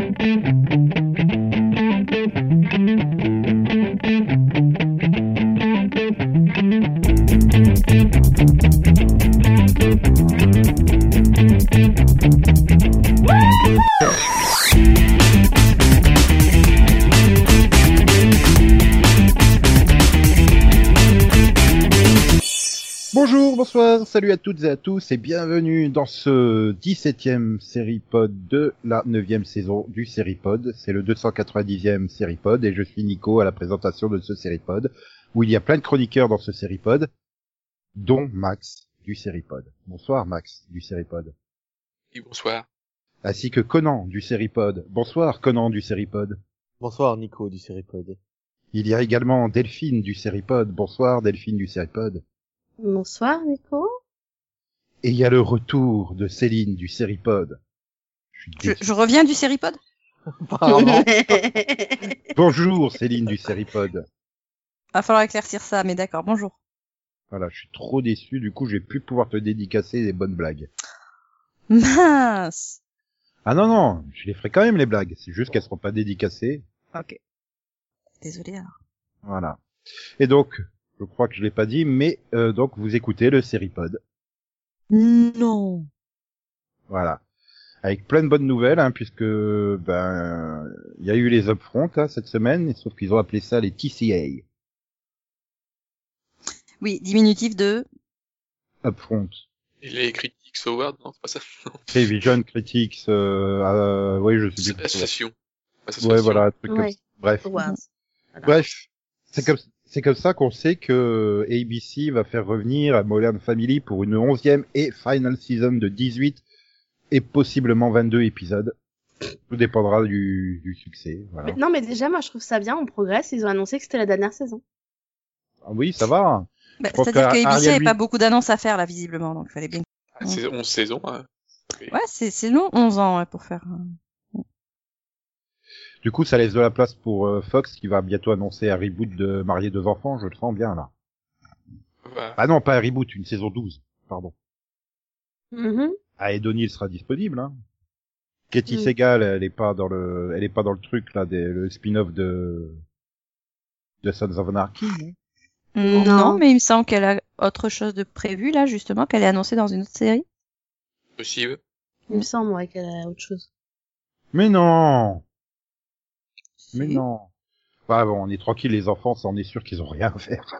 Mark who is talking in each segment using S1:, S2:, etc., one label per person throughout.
S1: Bonjour, bonsoir, salut à toutes et à tous et bienvenue dans ce 17e Séripod de la 9e saison du Séripod. C'est le 290e Séripod et je suis Nico à la présentation de ce Séripod où il y a plein de chroniqueurs dans ce Séripod, dont Max du Séripod. Bonsoir Max du Séripod.
S2: Oui, bonsoir.
S1: Ainsi que Conan du Séripod. Bonsoir Conan du Séripod.
S3: Bonsoir Nico du Séripod.
S1: Il y a également Delphine du Séripod. Bonsoir Delphine du Séripod.
S4: Bonsoir Nico.
S1: Et il y a le retour de Céline du Séripod.
S5: Je reviens du Séripod.
S3: Apparemment.
S1: Bonjour Céline du Séripod.
S5: Va falloir éclaircir ça, mais d'accord, bonjour.
S1: Voilà, je suis trop déçu, du coup je vais plus pouvoir te dédicacer des bonnes blagues.
S5: Mince.
S1: Ah non, je les ferai quand même les blagues, c'est juste qu'elles seront pas dédicacées.
S5: Ok. Désolé alors.
S1: Voilà. Et donc, je crois que je l'ai pas dit, mais donc vous écoutez le Séripod.
S5: Non.
S1: Voilà. Avec plein de bonnes nouvelles, hein, puisque il y a eu les upfronts cette semaine, sauf qu'ils ont appelé ça les TCA.
S5: Oui, diminutif de...
S1: Upfront.
S2: Et les Critics Awards, non, c'est pas ça.
S1: Television Critics, oui, je sais plus.
S2: Association.
S1: Ouais, voilà, un truc comme
S4: Ouais.
S1: ça. Bref.
S4: Voilà.
S1: Bref. C'est comme ça qu'on sait que ABC va faire revenir Modern Family pour une 11e et final season de 18 et possiblement 22 épisodes. Tout dépendra du succès, voilà.
S4: Non, mais déjà, moi, je trouve ça bien, on progresse. Ils ont annoncé que c'était la dernière saison.
S1: Ah oui, ça va.
S5: Bah,
S1: Je pense
S5: c'est-à-dire que ABC
S1: qu'Ariel
S5: avait
S1: lui-
S5: pas beaucoup d'annonces à faire, là, visiblement, donc il fallait bien...
S2: C'est 11 saisons, hein.
S5: Ouais, c'est long, 11 ans, ouais, pour faire...
S1: Du coup, ça laisse de la place pour Fox qui va bientôt annoncer un reboot de Marier deux enfants, je le sens bien là.
S2: Bah,
S1: Ah non, pas un reboot, une saison 12, pardon.
S4: Mhm.
S1: Ah, et O'Neill sera disponible, hein. Katie
S4: Mm.
S1: Segal, elle est pas dans le truc là, le spin-off de Sons of Anarchy, non?
S5: Non, mais il me semble qu'elle a autre chose de prévu, là, justement, qu'elle est annoncée dans une autre série.
S2: possible.
S4: Il me semble, ouais, qu'elle a autre chose.
S1: Mais non! Mais
S5: Si.
S1: non! Bah bon, on est tranquille, les enfants, ça, on est sûr qu'ils ont rien à faire.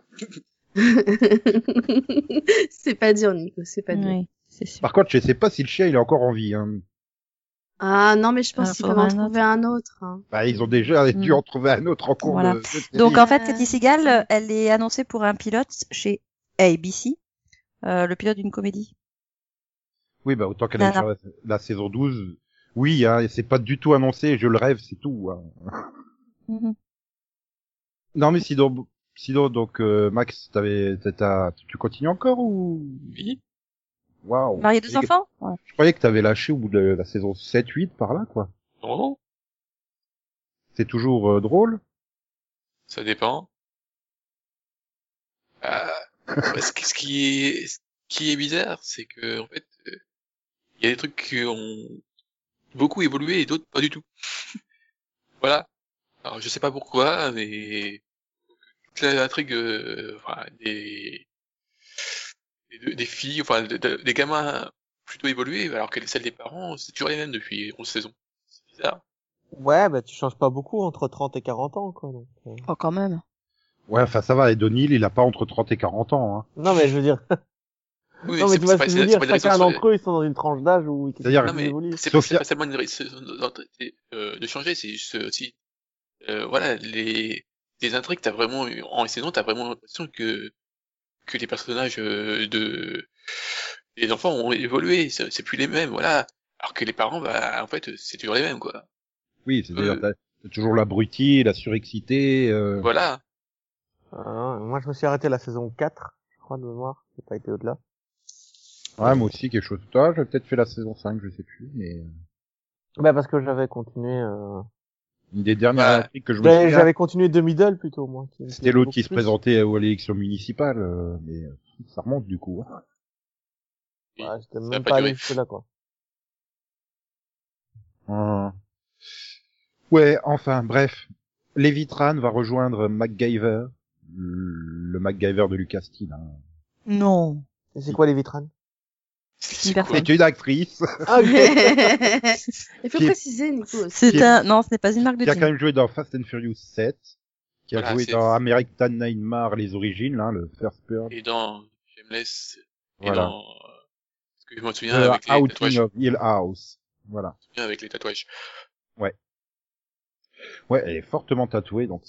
S4: C'est pas dur, Nico, c'est pas dur.
S5: Oui, c'est sûr.
S1: Par contre, je sais pas si le chien, il est encore en vie, hein.
S4: Ah, non, mais je pense
S5: Ah,
S4: qu'ils peuvent
S5: faudra
S4: en trouver un autre. Hein.
S1: Bah, ils ont déjà dû
S5: Mm.
S1: en trouver un autre en cours
S5: Voilà.
S1: de série.
S5: Donc, en fait,
S4: Euh.
S5: Katie Segal, elle est annoncée pour un pilote chez ABC, le pilote d'une comédie.
S1: Oui, bah, autant qu'elle aille faire la saison 12. Oui, hein, c'est pas du tout annoncé, je le rêve, c'est tout, hein.
S5: Mhm.
S1: Non, mais sinon, donc, Max, tu continues encore ou?
S2: Oui.
S1: Waouh.
S5: Marié deux enfants? Ouais.
S1: Je croyais que t'avais lâché au bout de la saison 7, 8, par là, quoi.
S2: Non,
S1: C'est toujours drôle?
S2: ça dépend. Ce qui est bizarre, c'est que, en fait, il y a des trucs qui ont beaucoup évolué et d'autres pas du tout. Voilà. Alors, je sais pas pourquoi, mais toute l'intrigue, enfin, des filles, enfin, des gamins plutôt évolués, alors que celle des parents, c'est toujours les mêmes depuis 11 saisons. C'est bizarre.
S3: Ouais, bah tu changes pas beaucoup entre 30 et 40 ans, quoi. Donc,
S5: Oh, quand même.
S1: Ouais, enfin, ça va, et O'Neill, il a pas entre 30 et 40 ans, hein.
S3: Non, mais je veux dire...
S2: Oui,
S3: non, mais tu vois ce que je veux dire,
S2: une
S3: chacun
S2: raison
S3: d'entre eux, ils sont dans une tranche d'âge où ils
S1: C'est-à-dire-
S2: Non, mais
S3: évoluent.
S2: c'est
S1: Sophia-
S2: pas seulement une raison de changer, c'est juste aussi, voilà, les intrigues, en les saisons, t'as vraiment l'impression que les personnages les enfants ont évolué, c'est plus les mêmes, voilà. Alors que les parents, bah, en fait, c'est toujours les mêmes, quoi.
S1: Oui, c'est-à-dire, t'as toujours l'abruti, la surexcité,
S2: Voilà.
S3: Moi, je me suis arrêté à la saison 4, je crois, de mémoire. J'ai pas été au-delà.
S1: Ouais, moi aussi, quelque chose. Toi, j'ai peut-être fait la saison 5, je sais plus, mais
S3: Bah, parce que j'avais continué,
S1: une des dernières
S2: Bah,
S1: intrigues que je me souviens,
S3: j'avais continué de Middle, plutôt, moi.
S1: c'était l'autre qui se présentait à l'élection municipale, mais ça remonte du coup. Hein.
S2: Oui,
S3: Ouais, j'étais
S2: ça a
S3: même
S2: pas
S3: pas
S2: duré.
S3: allé jusque là, quoi.
S1: Hum. Ouais, enfin, bref. Levitran va rejoindre MacGyver, le MacGyver de Lucas Steele. Hein.
S5: Non.
S3: Et c'est quoi les vitranes?
S2: C'est
S5: Personne.
S2: quoi
S1: C'est une actrice
S3: Ah, ok.
S4: Il faut
S1: Qui est-
S4: préciser, Nico. aussi.
S5: C'est
S1: Qui est-
S5: un, non, ce n'est pas une marque de
S1: qui a quand
S5: jeans.
S1: même joué dans Fast and Furious 7, qui a
S2: Voilà,
S1: joué
S2: c'est-
S1: dans American Nightmare, les origines, là, le First Purge.
S2: Et dans Shameless, et
S1: Voilà.
S2: dans... Parce que je me souviens avec les
S1: Outing
S2: tatouages.
S1: of Hill House. Voilà.
S2: Je me souviens avec les tatouages.
S1: Ouais, elle est fortement tatouée, donc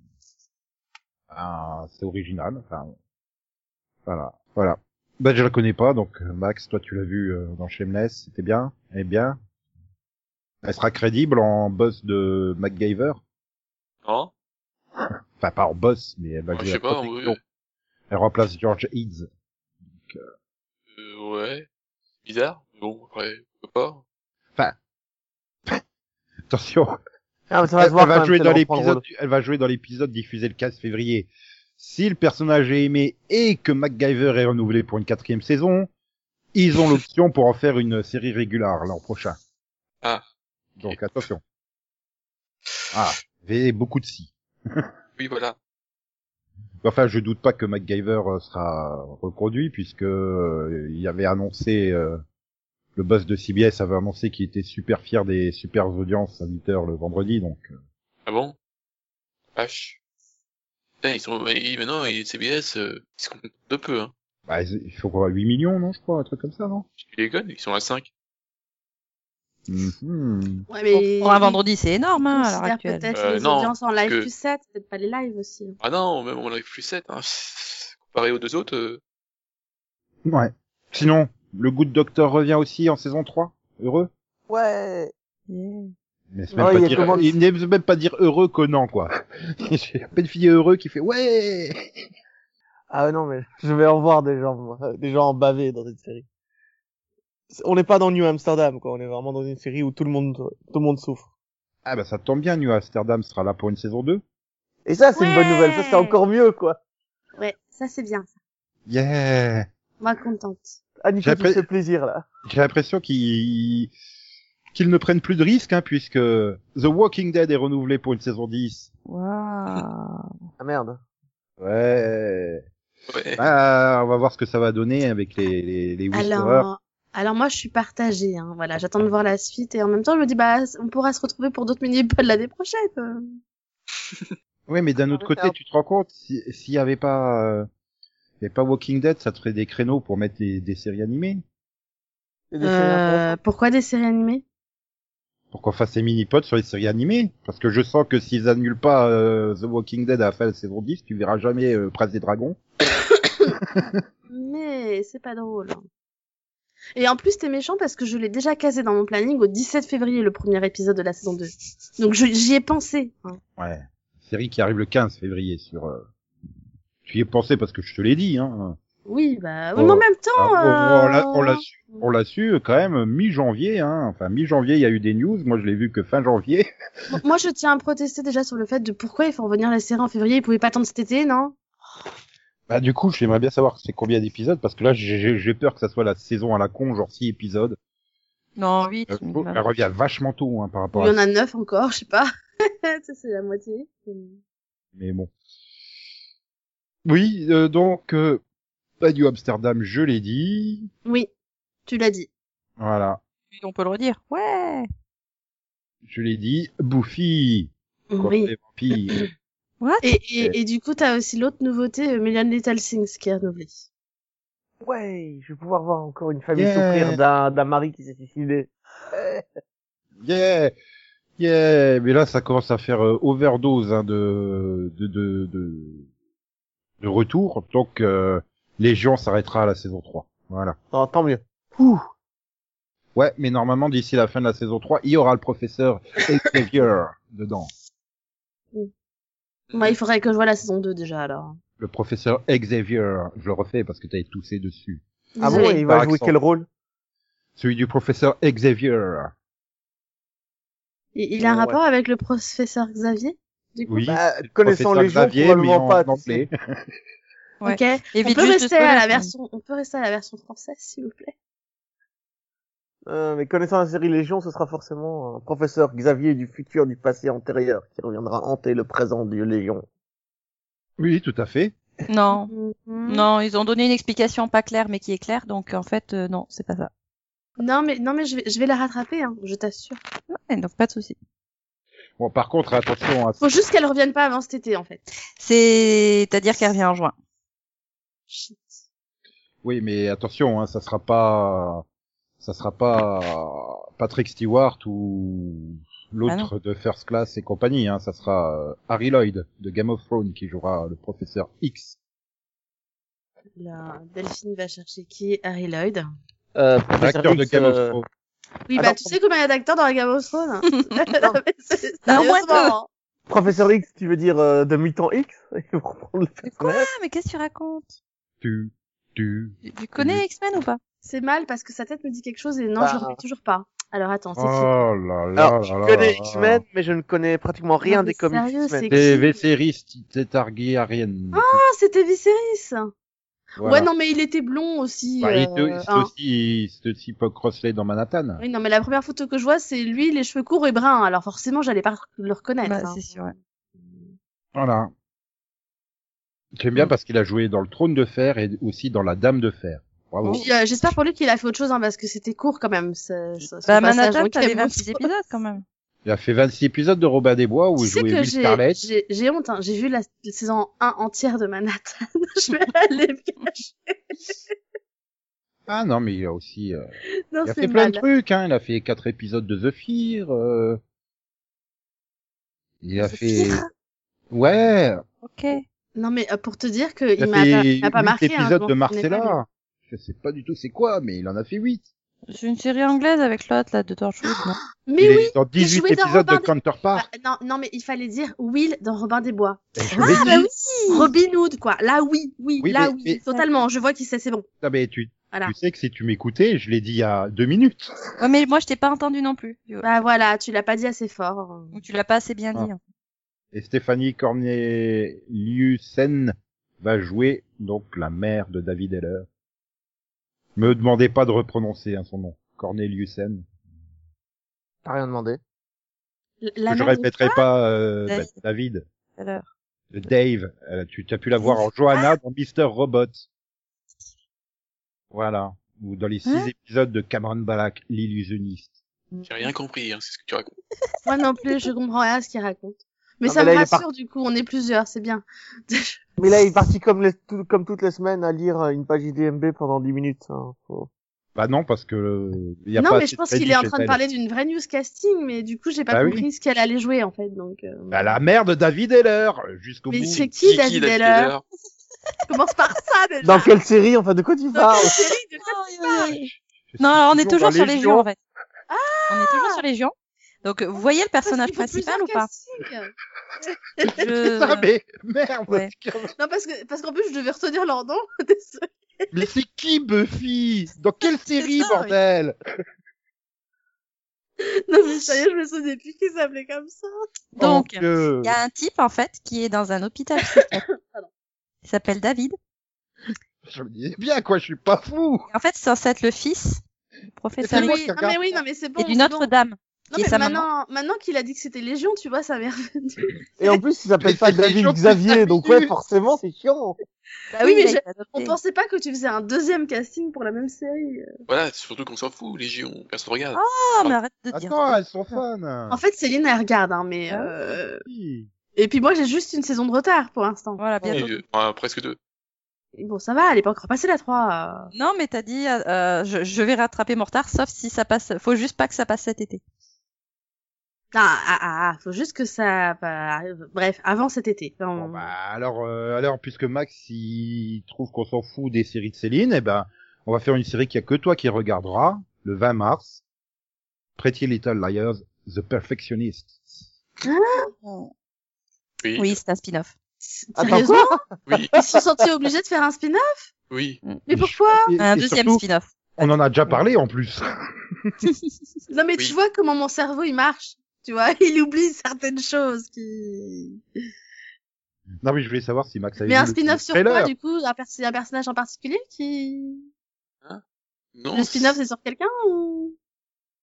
S1: c'est original. Enfin, voilà. Ben, je la connais pas, donc Max, toi tu l'as vu dans Shameless, c'était bien, elle est bien. Elle sera crédible en boss de MacGyver.
S2: Non?
S1: Enfin, pas en boss, mais elle va
S2: Ouais,
S1: jouer
S2: je
S1: la
S2: sais pas, en
S1: protection.
S2: vrai.
S1: Elle remplace George Eads.
S2: Ouais. Bizarre. Bon, après, pourquoi
S1: Enfin, attention,
S3: Ah, mais ça va se voir
S1: elle va
S3: quand même
S1: jouer
S3: si
S1: dans
S3: elle reprend le
S1: l'épisode,
S3: rôle.
S1: elle va jouer dans l'épisode diffusé le 15 février. Si le personnage est aimé et que MacGyver est renouvelé pour une 4e saison, ils ont l'option pour en faire une série régulière l'an prochain.
S2: Ah.
S1: Donc attention. Ah, il y a beaucoup de si.
S2: Oui, voilà.
S1: Enfin, je doute pas que MacGyver sera reconduit puisque il avait annoncé le boss de CBS avait annoncé qu'il était super fier des super audiences à 8h le vendredi, donc
S2: Ah bon? Vache. Putain, ils sont, maintenant, les CBS, ils se contentent de peu, hein.
S1: bah, il faut quoi, 8 millions, non, je crois, un truc comme ça, non?
S2: Tu les gonnes, ils sont à 5.
S1: Mhm.
S4: Ouais, mais
S5: Pour un vendredi, c'est énorme, hein, à l'heure
S4: considère
S5: actuelle.
S4: peut-être les
S2: Non,
S4: audiences en live
S2: que-
S4: plus 7, peut-être pas les lives aussi.
S2: Ah non, même on arrive plus 7, hein. Comparé aux deux autres,
S1: Ouais. Sinon, le Good Doctor revient aussi en saison 3. Heureux?
S3: Ouais.
S5: Yeah.
S1: Mais c'est
S3: Ouais,
S1: même
S3: il y
S1: pas
S3: a
S1: dire,
S3: comment-
S1: il n'est même pas dire heureux qu'onnant, quoi. J'ai à peine fini heureux qui fait ouais!
S3: Ah non, mais je vais en voir des gens bavés dans cette série. On n'est pas dans New Amsterdam, quoi. On est vraiment dans une série où tout le monde souffre.
S1: Ah bah ça tombe bien, New Amsterdam sera là pour une saison 2.
S3: Et ça, c'est une bonne nouvelle. Ça, c'est encore mieux, quoi.
S4: Ouais, ça c'est bien. Ça.
S1: Yeah!
S4: Moi contente.
S3: Ah, Nico,
S1: J'ai
S3: tu me
S1: appris-
S3: fais plaisir, là.
S1: J'ai l'impression qu'ils ne prennent plus de risques, hein, puisque The Walking Dead est renouvelé pour une saison 10.
S5: Waouh.
S3: Ah, merde.
S1: Ouais.
S2: ouais.
S1: Ah, on va voir ce que ça va donner avec les Whisperers.
S4: Alors moi je suis partagée. Hein. Voilà, j'attends de voir la suite et en même temps je me dis bah on pourra se retrouver pour d'autres mini-pods l'année prochaine.
S1: Oui, mais d'un autre côté, tu te rends compte, s'il y avait pas Walking Dead, ça te ferait des créneaux pour mettre des séries animées.
S3: C'est des séries intéressantes.
S4: Pourquoi des séries animées?
S1: Pour qu'on fasse des mini-pods sur les séries animées. Parce que je sens que s'ils annulent pas The Walking Dead à la fin de la saison 10, tu verras jamais Prince des Dragons.
S4: Mais c'est pas drôle. Hein. Et en plus t'es méchant parce que je l'ai déjà casé dans mon planning au 17 février le premier épisode de la saison 2. Donc j'y ai pensé. Hein.
S1: Ouais. Série qui arrive le 15 février sur... J'y ai pensé parce que je te l'ai dit, hein.
S4: Oui, bah,
S1: Oh.
S4: mais en même temps,
S1: On l'a su quand même mi-janvier, hein. Enfin, mi-janvier, il y a eu des news. Moi, je l'ai vu que fin janvier.
S4: moi je tiens à protester déjà sur le fait de pourquoi il faut revenir la série en février, ils pouvaient pas attendre cet été, non?
S1: Bah, du coup, j'aimerais bien savoir c'est combien d'épisodes, parce que là, j'ai peur que ça soit la saison à la con, genre 6 épisodes.
S5: Non, 8.
S1: Elle revient vachement tôt, hein, par rapport
S4: Il y
S1: à
S4: en a 9 encore, je sais pas. Ça c'est la moitié.
S1: Mais bon. Oui, donc, pas du Amsterdam, je l'ai dit.
S4: Oui, tu l'as dit.
S1: Voilà.
S5: On peut le redire. Ouais.
S1: Je l'ai dit. Buffy.
S4: Oui.
S1: Les vampires.
S5: What?
S4: Et du coup, t'as aussi l'autre nouveauté, Million Little Things, qui est renouvelée.
S3: Ouais, je vais pouvoir voir encore une famille
S1: Yeah.
S3: souffrir d'un mari qui s'est suicidé.
S1: Yeah. Yeah. Mais là, ça commence à faire overdose, hein, de retour. Donc, Légion s'arrêtera à la saison 3. Voilà.
S3: Non, tant mieux.
S1: Ouais, mais normalement, d'ici la fin de la saison 3, il y aura le professeur Xavier dedans.
S4: Moi, il faudrait que je voie la saison 2 déjà, alors.
S1: Le professeur Xavier. Je le refais parce que t'avais toussé dessus.
S3: Ah bon,
S4: Désolée.
S3: et il va
S1: Par
S3: jouer
S1: accent.
S3: quel rôle?
S1: Celui du professeur Xavier.
S4: Il a un
S3: Ouais.
S4: rapport avec le professeur Xavier, du coup?
S1: Oui.
S3: Bah,
S1: c'est le
S3: connaissant
S1: professeur
S3: les gens,
S1: Xavier, mais
S3: probablement
S1: en
S3: pas, tu
S1: anglais.
S5: Ouais.
S4: Ok. On
S5: Évite
S4: peut
S5: juste de
S4: rester à
S5: spoiler,
S4: la
S5: quand
S4: version, on peut rester à la version française, s'il vous plaît.
S3: Mais connaissant la série Légion, ce sera forcément un professeur Xavier du futur, du passé antérieur, qui reviendra hanter le présent du Légion.
S1: Oui, tout à fait.
S5: Non.
S4: Mhm.
S5: Non, ils ont donné une explication pas claire, mais qui est claire, donc en fait, non, c'est pas ça.
S4: Non mais je vais la rattraper, hein, je t'assure.
S5: Ouais, donc pas de souci.
S1: Bon, par contre, attention à
S4: Faut juste qu'elle revienne pas avant cet été, en fait.
S5: C'est-à-dire qu'elle revient en juin.
S4: Shit.
S1: Oui, mais attention, hein, ça sera pas Patrick Stewart ou l'autre de First Class et compagnie, hein, ça sera Harry Lloyd de Game of Thrones qui jouera le professeur X.
S4: La Delphine va chercher qui est Harry Lloyd.
S1: L'acteur de
S3: X,
S1: Game of Thrones.
S4: Oui,
S3: Ah
S4: bah
S3: non.
S4: tu sais combien il y a d'acteurs dans la Game of Thrones?
S5: Non, moins
S4: Sérieusement, hein.
S3: Professeur X, tu veux dire de Mutant X? Ils vont reprendre le
S5: Mais quoi?
S3: personnage.
S5: Mais qu'est-ce que tu racontes?
S1: Tu.
S5: Tu connais X-Men ou pas?
S4: C'est mal parce que sa tête me dit quelque chose et non,
S3: Bah.
S4: je le remets toujours pas. Alors attends, c'est qui?
S1: Oh là là
S3: Alors, je connais X-Men, mais je ne connais pratiquement rien
S4: Non, mais
S3: des comics
S4: sérieux,
S3: X-Men.
S4: c'est-
S1: C'est Viserys Targaryen.
S4: Ah, c'était Viserys.
S1: Voilà.
S4: Ouais, non, mais il était blond aussi.
S1: Bah,
S4: hein.
S1: c'est aussi Puck Crossley dans Manhattan.
S4: Oui, non, mais la première photo que je vois, c'est lui, les cheveux courts et bruns. Alors forcément, j'allais pas le reconnaître.
S5: Bah,
S4: hein.
S5: c'est sûr, ouais.
S1: Voilà. J'aime bien parce qu'il a joué dans le Trône de Fer et aussi dans La Dame de Fer. Bravo.
S4: Puis, j'espère pour lui qu'il a fait autre chose, hein, parce que c'était court quand même. Son
S5: Bah,
S4: passage
S5: Manhattan,
S4: dans
S5: t'avais
S4: Game of
S5: 26
S4: Thrones.
S5: épisodes quand même.
S1: Il a fait 26 épisodes de Robin des Bois où
S4: Tu
S1: il
S4: sais
S1: jouait
S4: que
S1: Will Scarlett.
S4: j'ai honte, hein. J'ai vu la saison 1 entière de Manhattan. Je vais aller me cacher.
S1: Ah non, mais il a aussi,
S4: Non,
S1: il a
S4: c'est
S1: fait plein
S4: mal.
S1: de trucs, hein. Il a fait 4 épisodes de The Fear, il a
S4: The
S1: fait,
S4: Fear.
S1: ouais,
S5: Ok.
S4: Non, mais pour te dire que
S1: il a
S4: il m'a
S1: fait
S4: pas
S1: 8
S4: marqué, hein,
S1: épisodes
S4: je
S1: de
S4: m'en souvenais pas,
S1: Marcella. Je sais pas du tout c'est quoi, mais il en a fait 8.
S5: C'est une série anglaise avec l'autre, là, de Torchwood, non?
S4: mais
S1: Il
S4: oui,
S1: est dans
S4: il
S1: 18
S4: jouait dans
S1: épisodes de
S4: Robin des...
S1: Counterpart.
S4: Non, non, mais il fallait dire Will dans Robin des Bois.
S1: Et je
S4: Ah,
S1: l'ai
S4: bah
S1: dit.
S4: oui, Robin Hood, quoi. Là, oui,
S1: Oui,
S4: là,
S1: mais-
S4: totalement. Je vois qui c'est bon.
S1: Non, mais tu
S4: Voilà.
S1: sais que si tu m'écoutais, je l'ai dit il y a 2 minutes.
S5: Ouais, mais moi, je t'ai pas entendu non plus.
S4: Bah voilà, tu l'as pas dit assez fort.
S5: Ou tu l'as pas assez bien dit.
S1: Ah.
S5: hein.
S1: Et Stéphanie Corneliussen va jouer donc la mère de David Heller. Me demandez pas de reprononcer son nom. Corneliussen.
S3: T'as rien demandé.
S4: La
S1: Je
S4: mère de-
S1: répéterai pas
S5: David.
S1: David.
S5: Tout à l'heure.
S1: Dave. Tu as pu la voir en Johanna dans Mr. Robot. Voilà. Ou dans les 6
S5: Hein
S1: épisodes de Cameron Balak, l'illusionniste.
S2: J'ai rien compris, hein, c'est ce que tu racontes.
S4: Moi non plus, je comprends rien à ce qu'il raconte. Mais
S3: Non,
S4: ça
S3: mais
S4: me
S3: là, il est
S4: rassure, du coup, on est plusieurs, c'est bien.
S3: Mais là, il est parti comme toutes les semaines à lire une page IDMB pendant 10 minutes. Hein.
S1: Bah non, parce que il y a
S4: Non,
S1: pas
S4: mais
S1: assez
S4: je pense
S1: de
S4: qu'il est en
S1: crédit
S4: train
S1: chez
S4: de
S1: elle.
S4: parler d'une vraie news casting, mais du coup, j'ai pas
S1: Bah oui.
S4: compris ce qu'elle allait jouer, en fait, donc...
S1: Bah, la mère de David Heller, jusqu'au
S4: Mais
S1: bout.
S4: c'est qui, David Heller
S2: Heller
S4: Commence par ça, déjà.
S3: Dans quelle série, enfin, de quoi tu
S4: Dans
S3: parles?
S4: quelle série de quoi tu parles
S1: Je
S5: Non,
S1: suis
S5: alors on est
S1: dans
S5: toujours sur Légion, en fait.
S4: Ah
S5: On est toujours sur Légion. Donc, vous voyez le personnage
S4: Parce qu'il faut
S5: principal ou pas?
S4: plusieurs castings.
S1: C'est ça, mais merde.
S5: Ouais.
S4: Non, parce qu'en plus, je devais retenir leur nom. Désolée.
S1: Mais c'est qui Buffy? Dans quelle série,
S4: ça, oui.
S1: bordel?
S4: Non, mais sérieux, je me souvenais plus qu'il s'appelait comme ça.
S5: Donc,
S1: Oh, Dieu.
S5: il y a un type, en fait, qui est dans un hôpital psychiatrique.
S4: Pardon.
S5: Il s'appelle David.
S1: Je me disais bien, quoi, je suis pas fou.
S5: Et en fait, c'est censé être le fils du professeur
S1: C'est moi
S5: X
S1: qui
S4: Non,
S1: regarde
S4: mais oui,
S1: ça.
S4: non, mais c'est bon.
S5: et d'une
S4: c'est
S5: autre
S4: bon.
S5: dame,
S4: Non,
S5: qui est
S4: mais
S5: sa maman.
S4: maintenant qu'il a dit que c'était Légion, tu vois, ça m'est revenu.
S3: Et en plus, il s'appelle
S1: Mais
S3: pas
S1: c'est
S3: David
S1: Légion
S3: Xavier,
S1: depuis
S3: donc
S1: 5
S3: ouais,
S1: minutes.
S3: forcément, c'est chiant.
S5: Bah
S4: oui, mais
S5: il a
S4: j'ai-
S5: été adopté.
S4: On pensait pas que tu faisais un deuxième casting pour la même série.
S2: Voilà, surtout qu'on s'en fout, Légion, personne regarde.
S5: Oh, mais arrête de dire
S1: Attends,
S5: ça.
S1: elles sont fans.
S4: En fait, Céline, elle regarde, hein, mais...
S5: Ah
S1: Oui.
S4: Et puis moi, j'ai juste une saison de retard, pour l'instant.
S5: Voilà,
S2: Et
S5: bientôt.
S2: presque 2.
S4: Et bon, ça va, elle est pas encore passée la 3.
S5: Non, mais t'as dit, je vais rattraper mon retard, sauf si ça passe. Faut juste pas que ça passe cet été.
S4: Faut juste que ça... bah, bref, avant cet été.
S1: Bon, bah, alors, puisque Max, il trouve qu'on s'en fout des séries de Céline, eh ben, on va faire une série qu'il y a que toi qui regarderas, le 20 mars. Pretty Little Liars, The Perfectionist.
S2: Oui,
S5: Oui, c'est un spin-off.
S3: Attends,
S4: Sérieusement
S2: oui,
S4: Ils se sont sentis obligés de faire un spin-off?
S2: oui.
S4: Mais pourquoi?
S5: Un
S1: Et
S5: deuxième
S1: surtout,
S5: spin-off.
S1: on en a déjà parlé en plus.
S4: Non, mais
S2: Oui.
S4: tu vois comment mon cerveau, il marche. Tu vois, il oublie certaines choses qui...
S1: Non, mais je voulais savoir si Max avait
S4: Mais
S1: vu
S4: un
S1: le
S4: spin-off sur
S1: trailer.
S4: quoi, du coup? Un personnage en particulier qui...
S2: Non,
S4: Le spin-off, c'est sur quelqu'un ou...